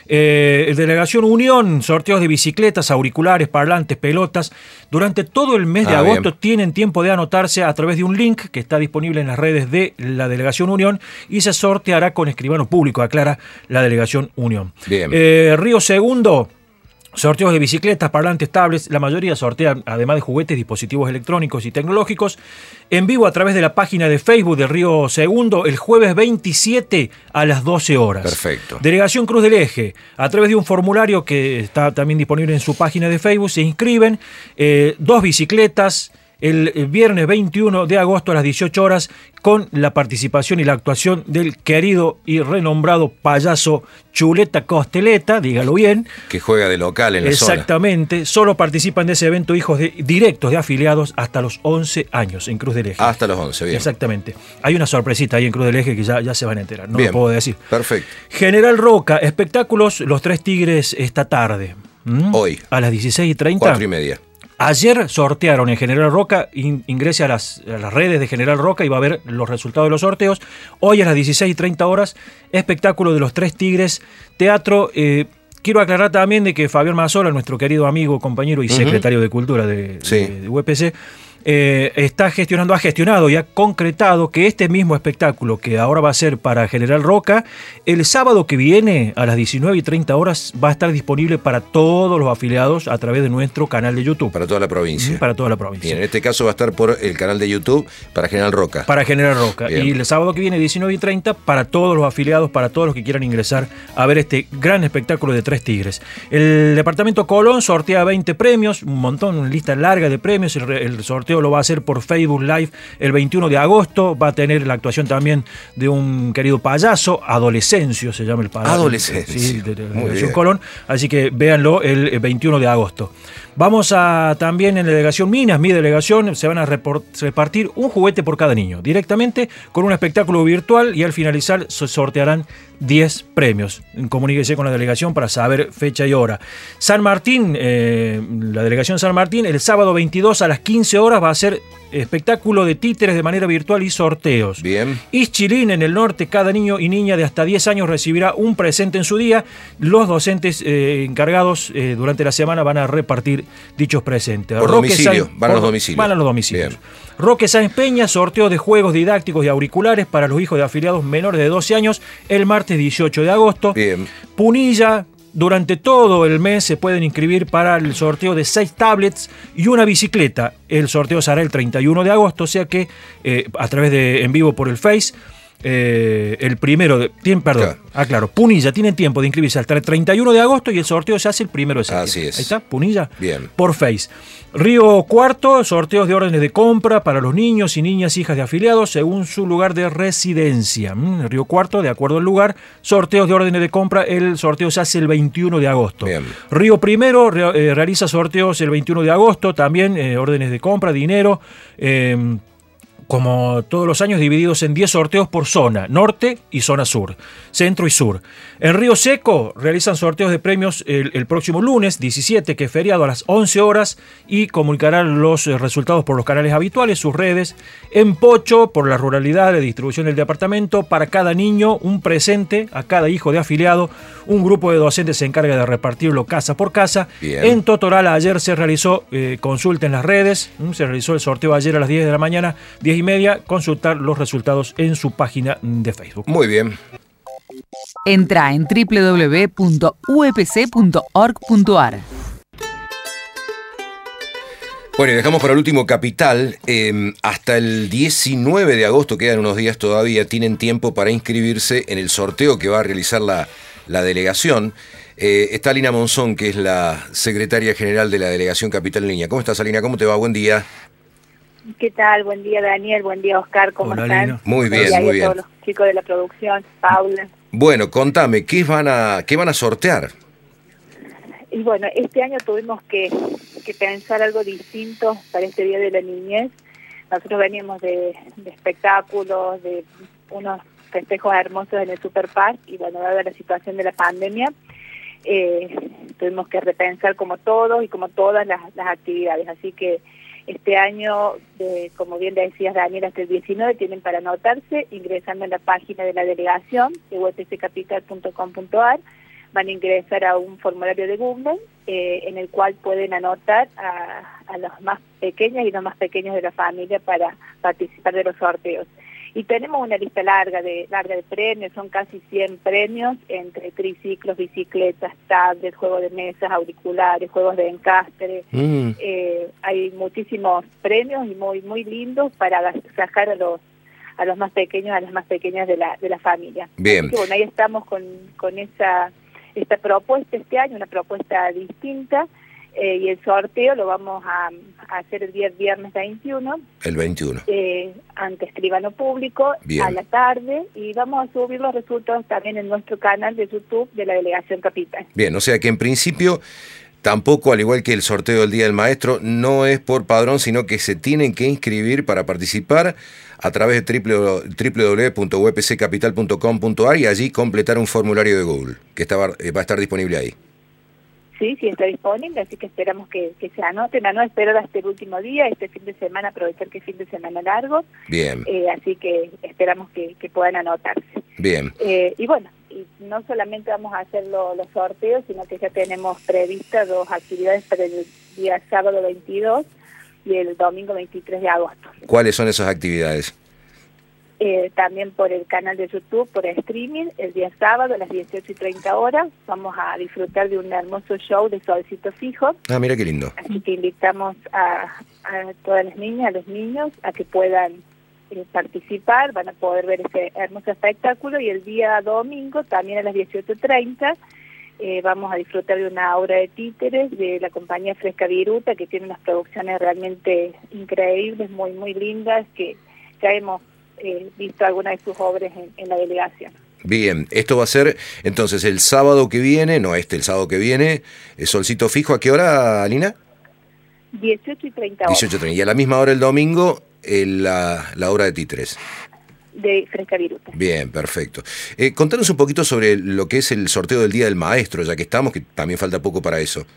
Eh, Delegación Unión, sorteos de bicicletas, auriculares, parlantes, pelotas. Durante todo el mes de Ah, agosto bien. tienen tiempo de anotarse a través de un link que está disponible en las redes de la Delegación Unión y se sorteará con escribano público, aclara la Delegación Unión. Bien. Eh, Río Segundo. Sorteos de bicicletas, parlantes, tablets, la mayoría sortean, además de juguetes, dispositivos electrónicos y tecnológicos, en vivo a través de la página de Facebook de Río Segundo el jueves veintisiete a las doce horas. Perfecto. Delegación Cruz del Eje, a través de un formulario que está también disponible en su página de Facebook, se inscriben eh, dos bicicletas, el viernes veintiuno de agosto a las dieciocho horas, con la participación y la actuación del querido y renombrado payaso Chuleta Costeleta, dígalo bien. Que juega de local en la Exactamente, zona. solo participan de ese evento hijos de, directos de afiliados hasta los once años en Cruz del Eje. Hasta los once, bien. Exactamente. Hay una sorpresita ahí en Cruz del Eje que ya, ya se van a enterar, no Bien. lo puedo decir. Perfecto. General Roca, espectáculos Los Tres Tigres esta tarde. ¿Mm? Hoy. A las dieciséis y treinta. Cuatro y media. Ayer sortearon en General Roca, in, ingrese a las, a las redes de General Roca y va a ver los resultados de los sorteos. Hoy a las dieciséis y treinta horas, espectáculo de Los Tres Tigres, teatro. Eh, quiero aclarar también de que Fabián Mazzola, nuestro querido amigo, compañero y Uh-huh. secretario de Cultura de, Sí. de, de U P C, eh, está gestionando, ha gestionado y ha concretado que este mismo espectáculo que ahora va a ser para General Roca, el sábado que viene a las diecinueve y treinta horas va a estar disponible para todos los afiliados a través de nuestro canal de YouTube. Para toda la provincia. Para toda la provincia. Bien, en este caso va a estar por el canal de YouTube para General Roca. Para General Roca. Bien. Y el sábado que viene, diecinueve y treinta, para todos los afiliados, para todos los que quieran ingresar a ver este gran espectáculo de Tres Tigres. El departamento Colón sortea veinte premios, un montón, una lista larga de premios. El, el sorteo lo va a hacer por Facebook Live el veintiuno de agosto. Va a tener la actuación también de un querido payaso, Adolescencio se llama el payaso. Adolescencio. Sí, de, de, de Muy la bien. Colón. Así que véanlo el veintiuno de agosto. Vamos a también en la delegación Minas, mi delegación, se van a report- repartir un juguete por cada niño, directamente con un espectáculo virtual y al finalizar se sortearán diez premios. Comuníquese con la delegación para saber fecha y hora. San Martín, eh, la delegación San Martín, el sábado veintidós a las quince horas va a ser espectáculo de títeres de manera virtual y sorteos. Bien. Ischilín, en el norte, cada niño y niña de hasta diez años recibirá un presente en su día. Los docentes eh, encargados eh, durante la semana van a repartir dichos presentes. Por Roque domicilio, Sáenz- van a los por- domicilios. Van a los domicilios. Bien. Roque Sáenz Peña, sorteo de juegos didácticos y auriculares para los hijos de afiliados menores de doce años el martes dieciocho de agosto. Bien. Punilla, durante todo el mes se pueden inscribir para el sorteo de seis tablets y una bicicleta. El sorteo será el treinta y uno de agosto, o sea que eh, a través de en vivo por el Face, eh, el primero de... Tienen, perdón, Claro. aclaro, Punilla tienen tiempo de inscribirse hasta el treinta y uno de agosto y el sorteo se hace el primero de septiembre. Así es. Ahí está, Punilla. Bien. Por Face. Río Cuarto, sorteos de órdenes de compra para los niños y niñas hijas de afiliados según su lugar de residencia. Mm, Río Cuarto, de acuerdo al lugar, sorteos de órdenes de compra, el sorteo se hace el veintiuno de agosto. Bien. Río Primero re- eh, realiza sorteos el veintiuno de agosto, también eh, órdenes de compra, dinero, eh, como todos los años divididos en diez sorteos por zona, norte y zona sur, centro y sur. En Río Seco realizan sorteos de premios el, el próximo lunes diecisiete, que es feriado, a las once horas, y comunicarán los eh, resultados por los canales habituales, sus redes. En Pocho, por la ruralidad, la distribución del departamento, para cada niño un presente, a cada hijo de afiliado, un grupo de docentes se encarga de repartirlo casa por casa. Bien. En Totoral ayer se realizó eh, consulta en las redes, mm, se realizó el sorteo ayer a las diez de la mañana, diez y media, consultar los resultados en su página de Facebook. Muy bien. Entra en doble u doble u doble u punto u e p c punto org punto a r. Bueno, y dejamos para el último Capital. Eh, hasta el diecinueve de agosto, quedan unos días todavía, tienen tiempo para inscribirse en el sorteo que va a realizar la, la delegación. Eh, está Alina Monzón, que es la secretaria general de la Delegación Capital en Línea. ¿Cómo estás, Alina? ¿Cómo te va? Buen día. ¿Qué tal? Buen día, Daniel. Buen día, Oscar. ¿Cómo Hola, están? Alina. Muy bien, Y ahí muy a bien. todos los chicos de la producción, Paula. Bueno, contame, ¿qué van a, qué van a sortear? Y bueno, este año tuvimos que, que pensar algo distinto para este Día de la Niñez. Nosotros veníamos de, de espectáculos, de unos festejos hermosos en el Super Park, y bueno, dada la situación de la pandemia, eh, tuvimos que repensar como todos y como todas las, las actividades. Así que este año, eh, como bien decías, Daniel, hasta el diecinueve tienen para anotarse, ingresando en la página de la delegación de u p c capital punto com punto a r. Van a ingresar a un formulario de Google eh, en el cual pueden anotar a, a los más pequeños y los más pequeños de la familia para participar de los sorteos. Y tenemos una lista larga de larga de premios, son casi cien premios entre triciclos, bicicletas, tablets, juegos de mesas, auriculares, juegos de encastre. Mm. Eh, hay muchísimos premios y muy muy lindos para sacar a los a los más pequeños, a las más pequeñas de la de la familia. Bien. Así que, bueno, ahí estamos con con esa esta propuesta este año, una propuesta distinta. Eh, y el sorteo lo vamos a, a hacer el día viernes veintiuno. El veintiuno. Eh, ante escribano público. Bien. A la tarde, y vamos a subir los resultados también en nuestro canal de YouTube de la Delegación Capital. Bien, o sea que en principio tampoco, al igual que el sorteo del Día del Maestro, no es por padrón, sino que se tienen que inscribir para participar a través de w w w punto u p c capital punto com punto a r y allí completar un formulario de Google, que está, va a estar disponible ahí. Sí, sí está disponible, así que esperamos que, que se anoten, a no esperar hasta el último día, este fin de semana, aprovechar que es fin de semana largo. Bien. Eh, así que esperamos que, que puedan anotarse. Bien. Eh, y bueno, y no solamente vamos a hacer lo, los sorteos, sino que ya tenemos previstas dos actividades para el día sábado veintidós y el domingo veintitrés de agosto. ¿Cuáles son esas actividades? Eh, también por el canal de YouTube, por streaming, el día sábado a las dieciocho y treinta horas, vamos a disfrutar de un hermoso show de Solcito Fijo. Ah, mira qué lindo. Así que invitamos a, a todas las niñas, a los niños, a que puedan eh, participar, van a poder ver ese hermoso espectáculo, y el día domingo, también a las dieciocho treinta, eh, vamos a disfrutar de una obra de títeres de la compañía Fresca Viruta, que tiene unas producciones realmente increíbles, muy, muy lindas, que ya hemos Eh, visto algunas de sus obras en, en la delegación. Bien, esto va a ser entonces el sábado que viene, no este, el sábado que viene, Solcito Fijo, ¿a qué hora, Alina? dieciocho y treinta horas. dieciocho y treinta, y a la misma hora el domingo, el, la, la obra de títeres. De Fresca Viruta. Bien, perfecto. Eh, contanos un poquito sobre lo que es el sorteo del Día del Maestro, ya que estamos, que también falta poco para eso.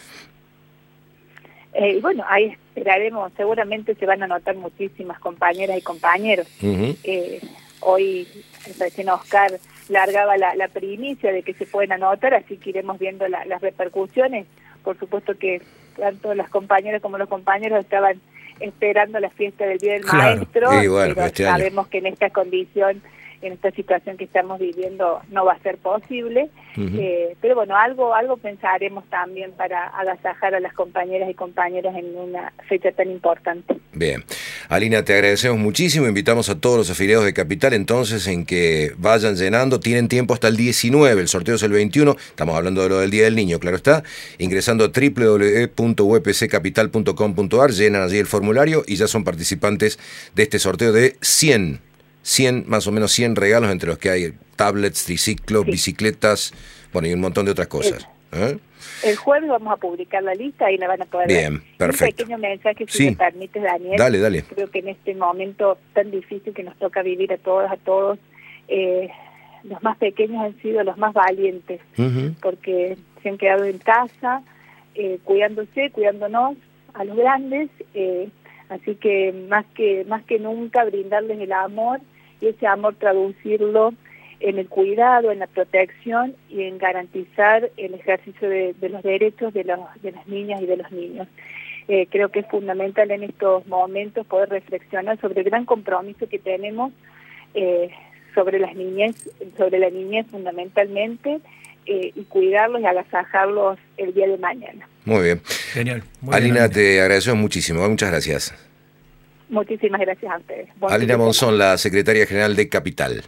Eh, bueno, ahí esperaremos, seguramente se van a anotar muchísimas compañeras y compañeros. Uh-huh. Eh, hoy recién Oscar largaba la, la primicia de que se pueden anotar, así que iremos viendo la, las repercusiones. Por supuesto que tanto las compañeras como los compañeros estaban esperando la fiesta del Día del claro. Maestro, sí, bueno, pero este sabemos año. que en esta condición, en esta situación que estamos viviendo, no va a ser posible. Uh-huh. eh, pero bueno, algo algo pensaremos también para agasajar a las compañeras y compañeros en una fecha tan importante. Bien. Alina, te agradecemos muchísimo, invitamos a todos los afiliados de Capital entonces en que vayan llenando, tienen tiempo hasta el diecinueve, el sorteo es el veintiuno, estamos hablando de lo del Día del Niño, claro está, ingresando a w w w punto u p c capital punto com punto a r, llenan allí el formulario y ya son participantes de este sorteo de cien, cien, más o menos cien regalos, entre los que hay tablets, triciclos, sí. bicicletas, bueno, y un montón de otras cosas. ¿Eh? El jueves vamos a publicar la lista y la van a poder Bien, ver. perfecto. Un pequeño mensaje, si sí. me permites, Daniel. Dale, dale. Creo que en este momento tan difícil que nos toca vivir a todos, a todos, eh, los más pequeños han sido los más valientes, uh-huh. porque se han quedado en casa, eh, cuidándose, cuidándonos a los grandes, eh, así que más que más que nunca brindarles el amor, y ese amor traducirlo en el cuidado, en la protección y en garantizar el ejercicio de, de los derechos de, los, de las niñas y de los niños. Eh, creo que es fundamental en estos momentos poder reflexionar sobre el gran compromiso que tenemos eh, sobre las niñez, sobre la niñez fundamentalmente, eh, y cuidarlos y agasajarlos el día de mañana. Muy bien. Genial. Muy Alina, bien, te agradecemos muchísimo. Muchas gracias. Muchísimas gracias a ustedes. Buen Alina Monzón, la secretaria general de Capital.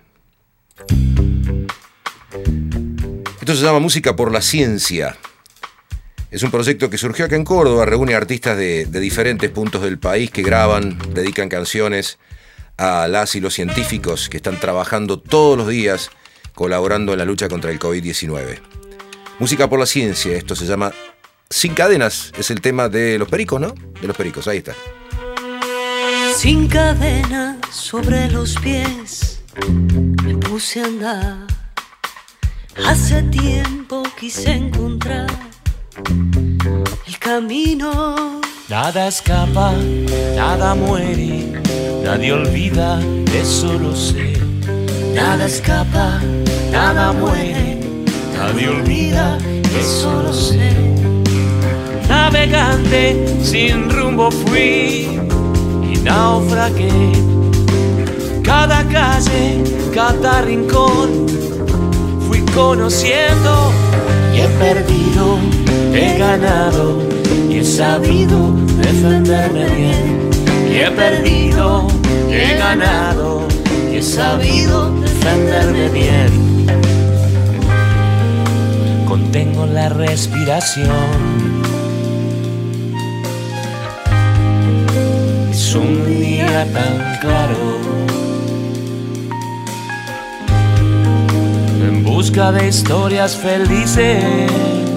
Esto se llama Música por la Ciencia. Es un proyecto que surgió acá en Córdoba, reúne artistas de, de diferentes puntos del país que graban, dedican canciones a las y los científicos que están trabajando todos los días colaborando en la lucha contra el COVID diecinueve. Música por la ciencia, esto se llama Sin Cadenas, es el tema de Los Pericos, ¿no? De Los Pericos, ahí está. Sin cadenas sobre los pies me puse a andar. Hace tiempo quise encontrar el camino. Nada escapa, nada muere, nadie olvida, eso lo sé. Nada escapa, nada muere, nadie olvida, eso lo sé. Navegante sin rumbo fui y naufragué. Cada calle, cada rincón fui conociendo y he perdido, he ganado y he sabido defenderme bien. Y he perdido, y he ganado y he sabido defenderme bien. Contengo la respiración. Es un día tan claro. En busca de historias felices.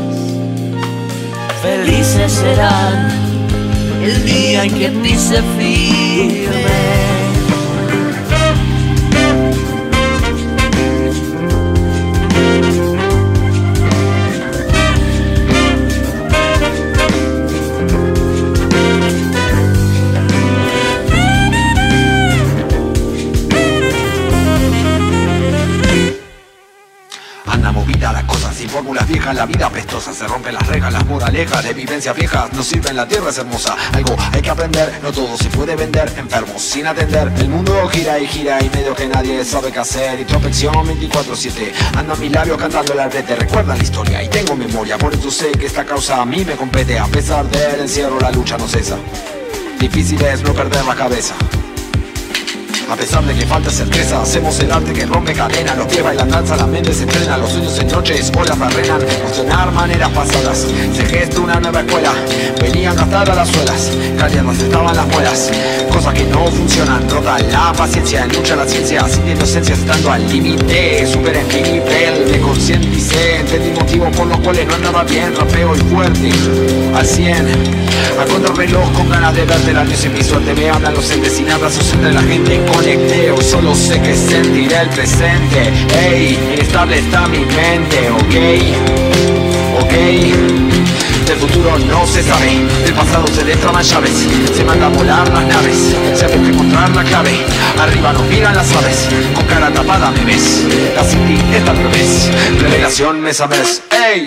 Felices serán el día en que pise firme. Fórmulas viejas, la vida apestosa, se rompen las reglas, las moralejas de vivencias viejas no sirven, la tierra es hermosa, algo hay que aprender, no todo se puede vender, enfermos sin atender, el mundo gira y gira y medio que nadie sabe qué hacer, introspección veinticuatro siete, ando a mis labios cantando el arrete, recuerdan la historia y tengo memoria, por eso sé que esta causa a mí me compete, a pesar del encierro la lucha no cesa, difícil es no perder la cabeza. A pesar de que falta certeza, hacemos el arte que rompe cadenas. Los pies bailan danza, la mente se entrena. Los sueños en noches, olas barrenan. Emocionar maneras pasadas, se gesta una nueva escuela. Venían gastadas las suelas, calientes estaban las muelas. Cosas que no funcionan, rota la paciencia. En lucha la ciencia, sin inocencia, estando al límite. Superen mi nivel, me concienticé. Entendí motivos por los cuales no andaba bien. Rapeo y fuerte, al cien. A contrarreloj con ganas de verte, la luz en mi suerte. Me hablan los entes sin abrazos entre la gente. Conecteo, solo sé que sentiré el presente. Ey, inestable está mi mente, ok, ok. Del futuro no se sabe, del pasado se destraban llaves. Se manda a volar las naves, se busca encontrar la clave. Arriba nos miran las aves, con cara tapada me ves. La City está al revés, revelación mes a mes. Ey.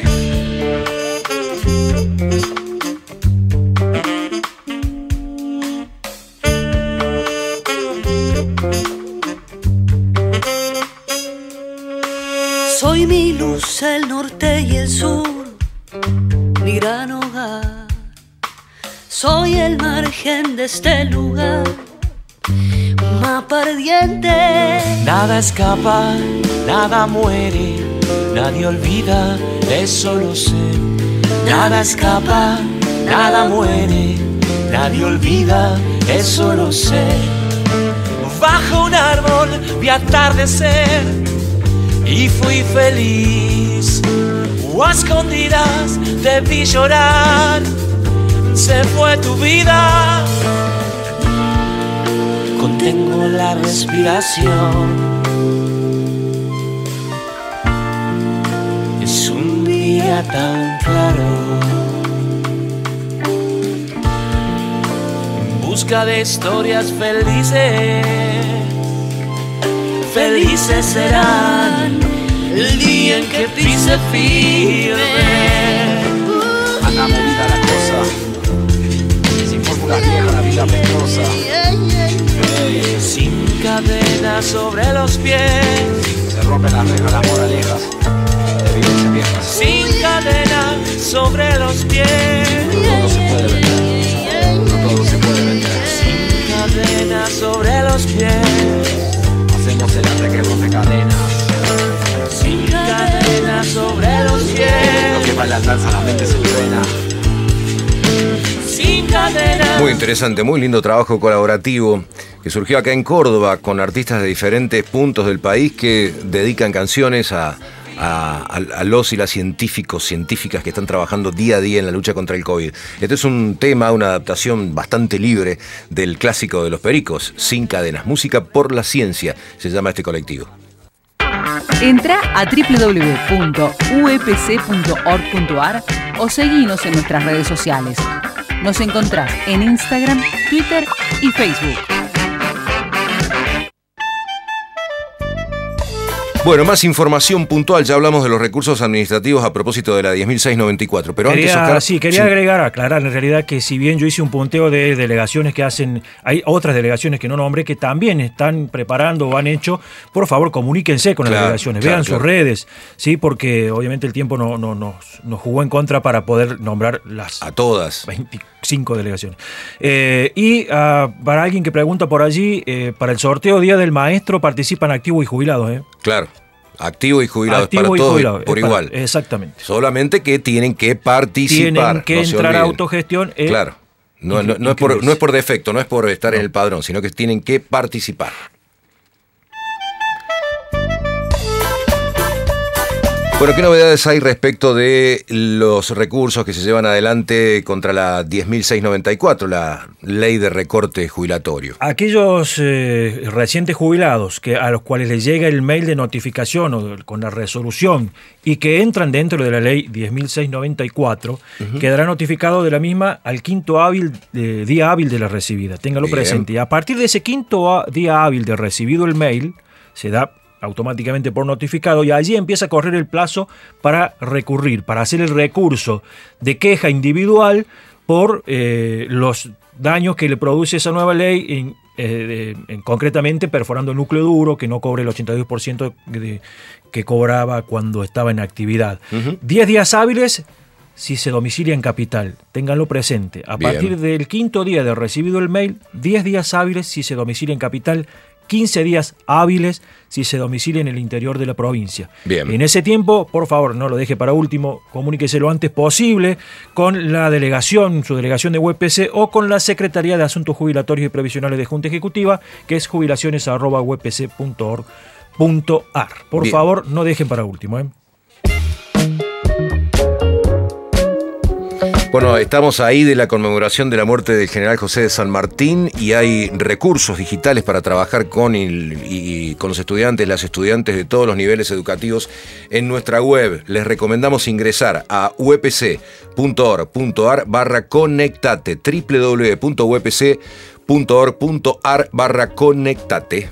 Soy mi luz, el norte y el sur, mi gran hogar. Soy el margen de este lugar, un mapa ardiente. Nada escapa, nada muere, nadie olvida, eso lo sé. Nada escapa, nada muere, nadie olvida, eso lo sé. Bajo un árbol vi atardecer y fui feliz, o a escondidas te vi llorar, se fue tu vida. Contengo la respiración, es un día tan claro. En busca de historias felices. Felices serán el día en que pise firme. Anda movida la cosa, sin fórmulas viejas la vida apestosa. Sin cadenas sobre los pies, se rompen las reglas, las moralejas de vivencias viejas. Sin cadenas sobre los pies, no todo se puede vender, no todo se puede vender. Sin cadenas sobre los pies, hacemos el arte que rompe cadenas. Sin cadenas sobre los pies, lo que baila danza, la mente se entrena. Sin cadenas. Muy interesante, muy lindo trabajo colaborativo que surgió acá en Córdoba con artistas de diferentes puntos del país que dedican canciones a, a, a los y las científicos, científicas que están trabajando día a día en la lucha contra el COVID. Este es un tema, una adaptación bastante libre del clásico de los Pericos, Sin Cadenas, música por la ciencia, se llama este colectivo. Entra a doble u doble u doble u punto u e p c punto org punto a r o seguinos en nuestras redes sociales. Nos encontrás en Instagram, Twitter y Facebook. Bueno, más información puntual, ya hablamos de los recursos administrativos a propósito de la diez mil seiscientos noventa y cuatro, pero quería, antes, Oscar... Sí, quería sí. agregar, aclarar en realidad que si bien yo hice un punteo de delegaciones que hacen, hay otras delegaciones que no nombré que también están preparando o han hecho, por favor comuníquense con las claro, delegaciones, claro, vean claro. sus redes, sí, porque obviamente el tiempo no, no, nos, nos jugó en contra para poder nombrar las... A todas. veinticinco delegaciones. Eh, y uh, para alguien que pregunta por allí, eh, para el sorteo Día del Maestro participan activos y jubilados, ¿eh? Claro. Activo y jubilado, Activo para y todos jubilado, por para, igual. Exactamente. Solamente que tienen que participar. Tienen que no entrar a autogestión. Eh, claro. No, no, no, es por, no es por defecto, no es por estar no. en el padrón, sino que tienen que participar. Bueno, ¿qué novedades hay respecto de los recursos que se llevan adelante contra la diez mil seiscientos noventa y cuatro, la ley de recorte jubilatorio? Aquellos eh, recientes jubilados que a los cuales les llega el mail de notificación o con la resolución y que entran dentro de la ley diez mil seiscientos noventa y cuatro, uh-huh. quedará notificado de la misma al quinto hábil, eh, día hábil de la recibida. Téngalo Bien. presente. Y a partir de ese quinto día hábil de recibido el mail, se da automáticamente por notificado y allí empieza a correr el plazo para recurrir, para hacer el recurso de queja individual por eh, los daños que le produce esa nueva ley, en, eh, en, concretamente perforando el núcleo duro, que no cobre el ochenta y dos por ciento de, que cobraba cuando estaba en actividad. Uh-huh. Diez días hábiles si se domicilia en capital, ténganlo presente. A Bien. partir del quinto día de recibido el mail, diez días hábiles si se domicilia en capital, quince días hábiles si se domicilia en el interior de la provincia. Bien. En ese tiempo, por favor, no lo deje para último, comuníquese lo antes posible con la delegación, su delegación de U E P C o con la Secretaría de Asuntos Jubilatorios y Previsionales de Junta Ejecutiva, que es jubilaciones arroba u e p c punto org punto a r. Por Bien. favor, no dejen para último, ¿eh? Bueno, estamos ahí de la conmemoración de la muerte del general José de San Martín y hay recursos digitales para trabajar con, el, y, con los estudiantes, las estudiantes de todos los niveles educativos en nuestra web. Les recomendamos ingresar a u e p c punto org punto a r barra conectate, doble u doble u doble u punto u e p c punto org punto a r barra conectate.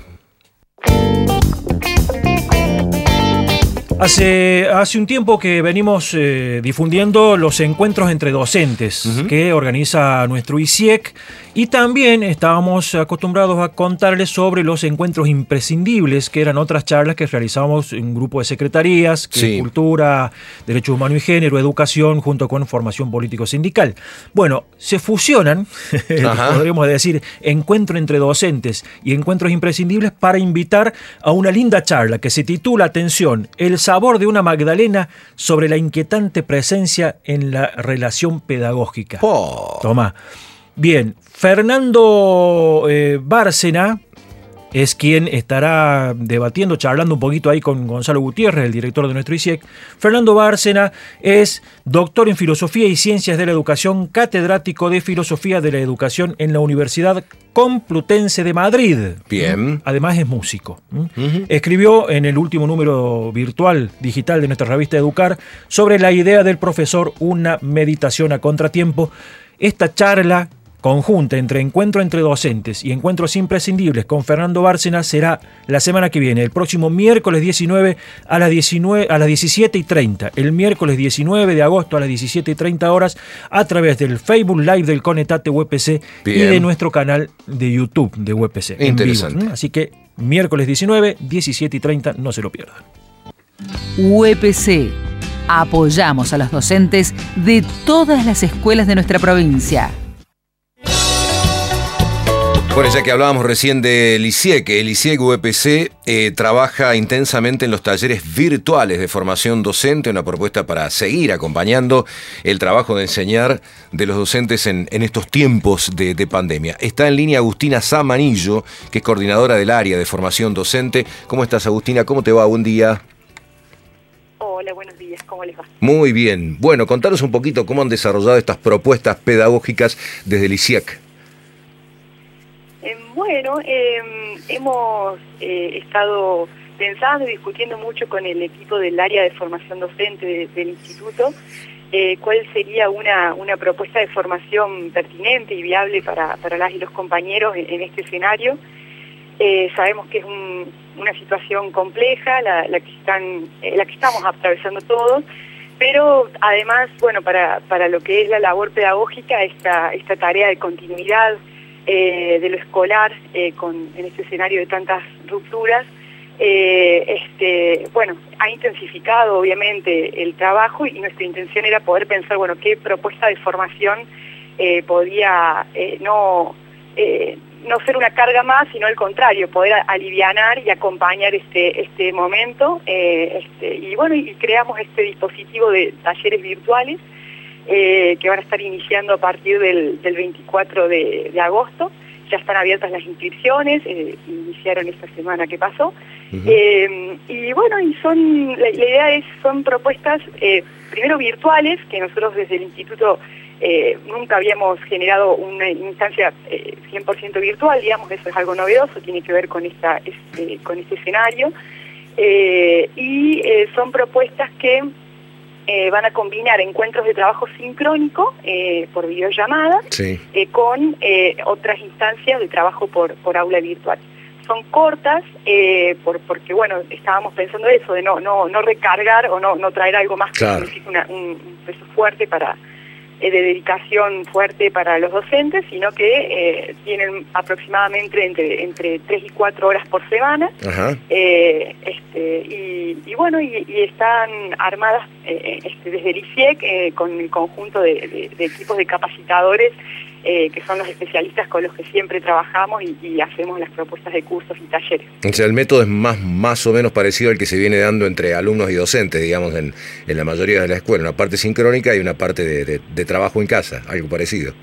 Hace, hace un tiempo que venimos eh, difundiendo los encuentros entre docentes uh-huh. que organiza nuestro I C I E C y también estábamos acostumbrados a contarles sobre los encuentros imprescindibles, que eran otras charlas que realizábamos en un grupo de secretarías, que sí. Cultura, Derechos Humanos y Género, Educación, junto con Formación Político-Sindical. Bueno, se fusionan, podríamos decir, encuentro entre docentes y encuentros imprescindibles para invitar a una linda charla que se titula, atención, El sabor de una magdalena sobre la inquietante presencia en la relación pedagógica. Oh. Toma. Bien, Fernando eh, Bárcena es quien estará debatiendo, charlando un poquito ahí con Gonzalo Gutiérrez, el director de nuestro I C I E C. Fernando Bárcena es doctor en Filosofía y Ciencias de la Educación, catedrático de Filosofía de la Educación en la Universidad Complutense de Madrid. Bien. Además es músico. Uh-huh. Escribió en el último número virtual, digital de nuestra revista Educar, sobre la idea del profesor, una meditación a contratiempo. Esta charla conjunta entre encuentro entre docentes y encuentros imprescindibles con Fernando Bárcena será la semana que viene, el próximo miércoles diecinueve a las, diecinueve, a las diecisiete y treinta, el miércoles diecinueve de agosto a las diecisiete y treinta horas, a través del Facebook Live del Conectate U E P C Bien. y de nuestro canal de YouTube de U E P C. Interesante. En vivo. Así que miércoles diecinueve, diecisiete y treinta, no se lo pierdan. U E P C. Apoyamos a los docentes de todas las escuelas de nuestra provincia. Bueno, ya que hablábamos recién del ICIEC, el ICIEC U E P C eh, trabaja intensamente en los talleres virtuales de formación docente, una propuesta para seguir acompañando el trabajo de enseñar de los docentes en, en estos tiempos de, de pandemia. Está en línea Agustina Zamanillo, que es coordinadora del área de formación docente. ¿Cómo estás, Agustina? ¿Cómo te va? Buen día. Hola, buenos días. ¿Cómo les va? Muy bien. Bueno, contanos un poquito cómo han desarrollado estas propuestas pedagógicas desde el ICIEC. Eh, bueno, eh, hemos eh, estado pensando y discutiendo mucho con el equipo del área de formación docente de, del instituto eh, cuál sería una, una propuesta de formación pertinente y viable para, para las y los compañeros en, en este escenario. Eh, sabemos que es un, una situación compleja, la, la, que están, eh, la que estamos atravesando todos, pero además, bueno, para, para lo que es la labor pedagógica, esta, esta tarea de continuidad Eh, de lo escolar eh, con, en este escenario de tantas rupturas, eh, este, bueno, ha intensificado obviamente el trabajo y nuestra intención era poder pensar, bueno, qué propuesta de formación eh, podía eh, no, eh, no ser una carga más, sino al contrario, poder alivianar y acompañar este, este momento, eh, este, y bueno, y creamos este dispositivo de talleres virtuales Eh, que van a estar iniciando a partir del, del veinticuatro de, de agosto. Ya están abiertas las inscripciones, eh, iniciaron esta semana que pasó. Uh-huh. eh, y bueno, y son la, la idea es, son propuestas eh, primero virtuales, que nosotros desde el instituto eh, nunca habíamos generado una instancia eh, cien por ciento virtual, digamos, eso es algo novedoso, tiene que ver con, esta, este, con este escenario. Eh, y eh, son propuestas que Eh, van a combinar encuentros de trabajo sincrónico eh, por videollamada sí. eh, con eh, otras instancias de trabajo por, por aula virtual. Son cortas eh, por, porque, bueno, estábamos pensando eso, de no no no recargar o no, no traer algo más claro. que signifique una, un, un peso fuerte para eh, de dedicación fuerte para los docentes, sino que eh, tienen aproximadamente entre, entre tres y cuatro horas por semana. Ajá. Eh, este, y, y bueno, y, y están armadas eh, este, desde el ICIEC eh, con el conjunto de, de, de equipos de capacitadores eh, que son los especialistas con los que siempre trabajamos y, y hacemos las propuestas de cursos y talleres. O sea, el método es más, más o menos parecido al que se viene dando entre alumnos y docentes, digamos, en, en la mayoría de la escuela, una parte sincrónica y una parte de, de, de trabajo en casa, algo parecido.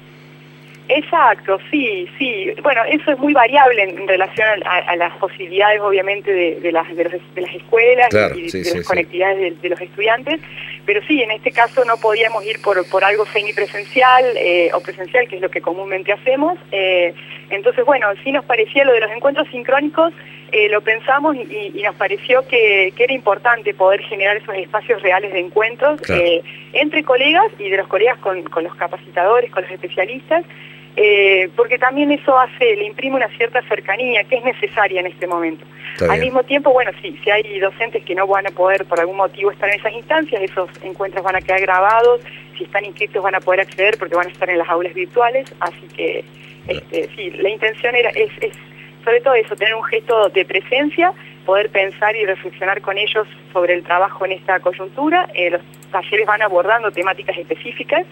Exacto, sí, sí. Bueno, eso es muy variable en, en relación a, a las posibilidades, obviamente, de, de, las, de, los, de las escuelas claro, y de, sí, de sí, las sí. conectividades de, de los estudiantes, pero sí, en este caso no podíamos ir por, por algo semipresencial eh, o presencial, que es lo que comúnmente hacemos. Eh, entonces, bueno, sí nos parecía lo de los encuentros sincrónicos, eh, lo pensamos y, y nos pareció que, que era importante poder generar esos espacios reales de encuentros claro. eh, entre colegas y de los colegas con, con los capacitadores, con los especialistas, Eh, porque también eso hace, le imprime una cierta cercanía que es necesaria en este momento. Al mismo tiempo, bueno, sí, si hay docentes que no van a poder por algún motivo estar en esas instancias, esos encuentros van a quedar grabados, si están inscritos van a poder acceder porque van a estar en las aulas virtuales, así que este, sí, la intención era es, es sobre todo eso, tener un gesto de presencia, poder pensar y reflexionar con ellos sobre el trabajo en esta coyuntura. Eh, los talleres van abordando temáticas específicas.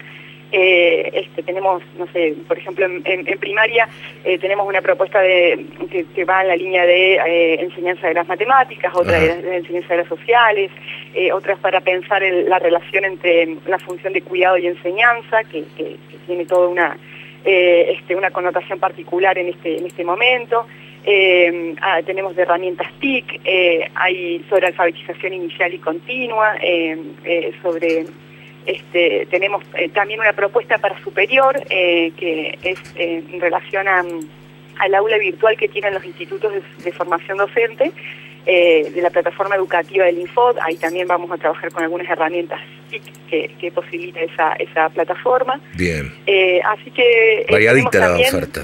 Eh, este, tenemos, no sé, por ejemplo, en, en, en primaria eh, tenemos una propuesta de que, que va en la línea de eh, enseñanza de las matemáticas, otra de, de enseñanza de las sociales, eh, otras para pensar en la relación entre la función de cuidado y enseñanza, que, que, que tiene toda una, eh, este, una connotación particular en este, en este momento. Eh, ah, tenemos de herramientas T I C, eh, hay sobre alfabetización inicial y continua, eh, eh, sobre... Este, tenemos eh, también una propuesta para superior eh, que es eh, en relación a, al aula virtual que tienen los institutos de, de formación docente eh, de la plataforma educativa del Infod. Ahí también vamos a trabajar con algunas herramientas T I C que, que posibilita esa, esa plataforma. Bien. Eh, así que eh, variadita la también, oferta.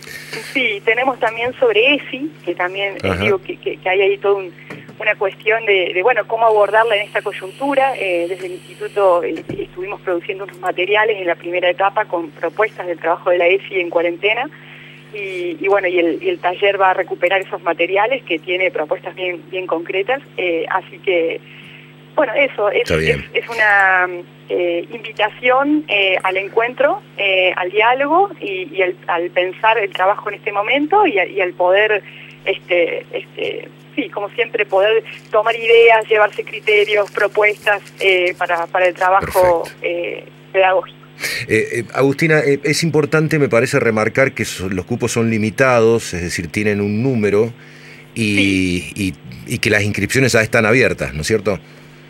Sí, tenemos también sobre E S I, que también eh, digo que, que, que hay ahí todo un una cuestión de, de, bueno, cómo abordarla en esta coyuntura. Eh, desde el instituto eh, estuvimos produciendo unos materiales en la primera etapa con propuestas del trabajo de la E S I en cuarentena y, y bueno, y el, y el taller va a recuperar esos materiales que tiene propuestas bien, bien concretas, eh, así que bueno, eso, es, es, es una eh, invitación eh, al encuentro, eh, al diálogo y, y al, al pensar el trabajo en este momento y, a, y al poder, este, este, sí, como siempre, poder tomar ideas, llevarse criterios, propuestas eh, para, para el trabajo eh, pedagógico. Eh, eh, Agustina, eh, es importante, me parece, remarcar que so, los cupos son limitados, es decir, tienen un número y, sí. y, y que las inscripciones ya están abiertas, ¿no es cierto?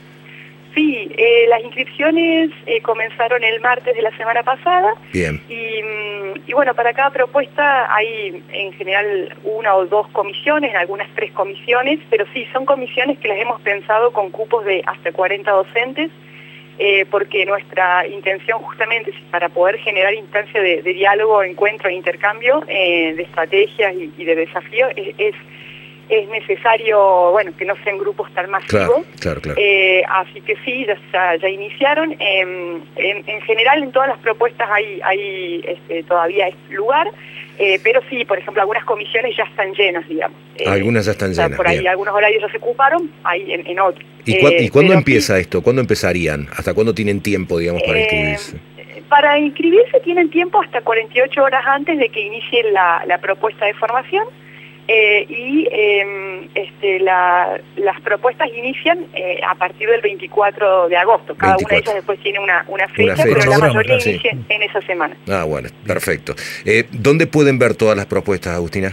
Sí, eh, las inscripciones eh, comenzaron el martes de la semana pasada. Bien. Y, y bueno, para cada propuesta hay en general una o dos comisiones, algunas tres comisiones, pero sí, son comisiones que las hemos pensado con cupos de hasta cuarenta docentes. Eh, porque nuestra intención justamente es para poder generar instancias de, de diálogo, encuentro e intercambio eh, de estrategias y, y de desafíos, es, es, es necesario, bueno, que no sean grupos tan masivos. Claro, claro, claro. Eh, así que sí, ya, ya, ya iniciaron. Eh, en, en general, en todas las propuestas hay, hay este, todavía es lugar. Eh, pero sí, por ejemplo, algunas comisiones ya están llenas, digamos. Eh, algunas ya están o sea, llenas. Por ahí bien. Algunos horarios ya se ocuparon, hay en, en otros. ¿Y, cu eh, ¿y cuándo empieza sí, esto? ¿Cuándo empezarían? ¿Hasta cuándo tienen tiempo, digamos, para eh, inscribirse? Para inscribirse tienen tiempo hasta cuarenta y ocho horas antes de que inicie la, la propuesta de formación. Eh, y eh, este, la, las propuestas inician eh, a partir del veinticuatro de agosto. Cada veinticuatro. Una de ellas después tiene una, una, fecha, una fecha, pero la mayoría claro, inicia sí. en esa semana. Ah, bueno, perfecto. Eh, ¿Dónde pueden ver todas las propuestas, Agustina?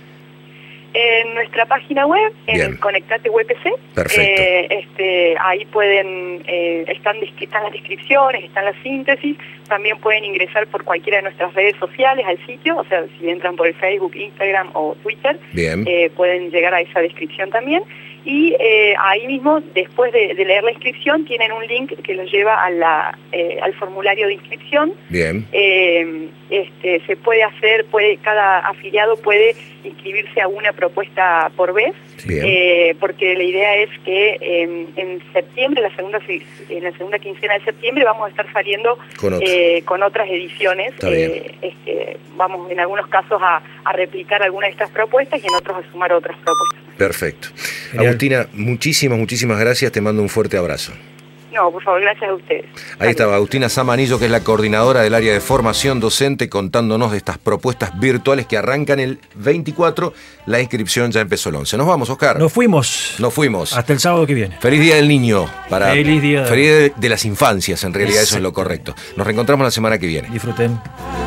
En nuestra página web, en Bien. Conectate U P C. Perfecto. Eh, este, ahí pueden, eh, están, están las descripciones, están las síntesis. También pueden ingresar por cualquiera de nuestras redes sociales al sitio, o sea, si entran por el Facebook, Instagram o Twitter, eh, pueden llegar a esa descripción también. Y eh, ahí mismo, después de, de leer la inscripción, tienen un link que los lleva a la, eh, al formulario de inscripción. Bien. Eh, este, se puede hacer, puede cada afiliado puede inscribirse a una propuesta por vez, eh, porque la idea es que eh, en septiembre, la segunda en la segunda quincena de septiembre, vamos a estar saliendo con, eh, con otras ediciones. Eh, este, vamos en algunos casos a, a replicar alguna de estas propuestas y en otros a sumar otras propuestas. Perfecto. Genial. Agustina, muchísimas, muchísimas gracias. Te mando un fuerte abrazo. No, por favor, gracias a ustedes. Ahí estaba Agustina Zamanillo, que es la coordinadora del área de formación docente, contándonos de estas propuestas virtuales que arrancan el veinticuatro. La inscripción ya empezó el once. Nos vamos, Oscar. Nos fuimos. Nos fuimos. Hasta el sábado que viene. Feliz Día del Niño. Para, Feliz Día. Feliz Día de, de las Infancias, en realidad eso es lo correcto. Nos reencontramos la semana que viene. Disfruten.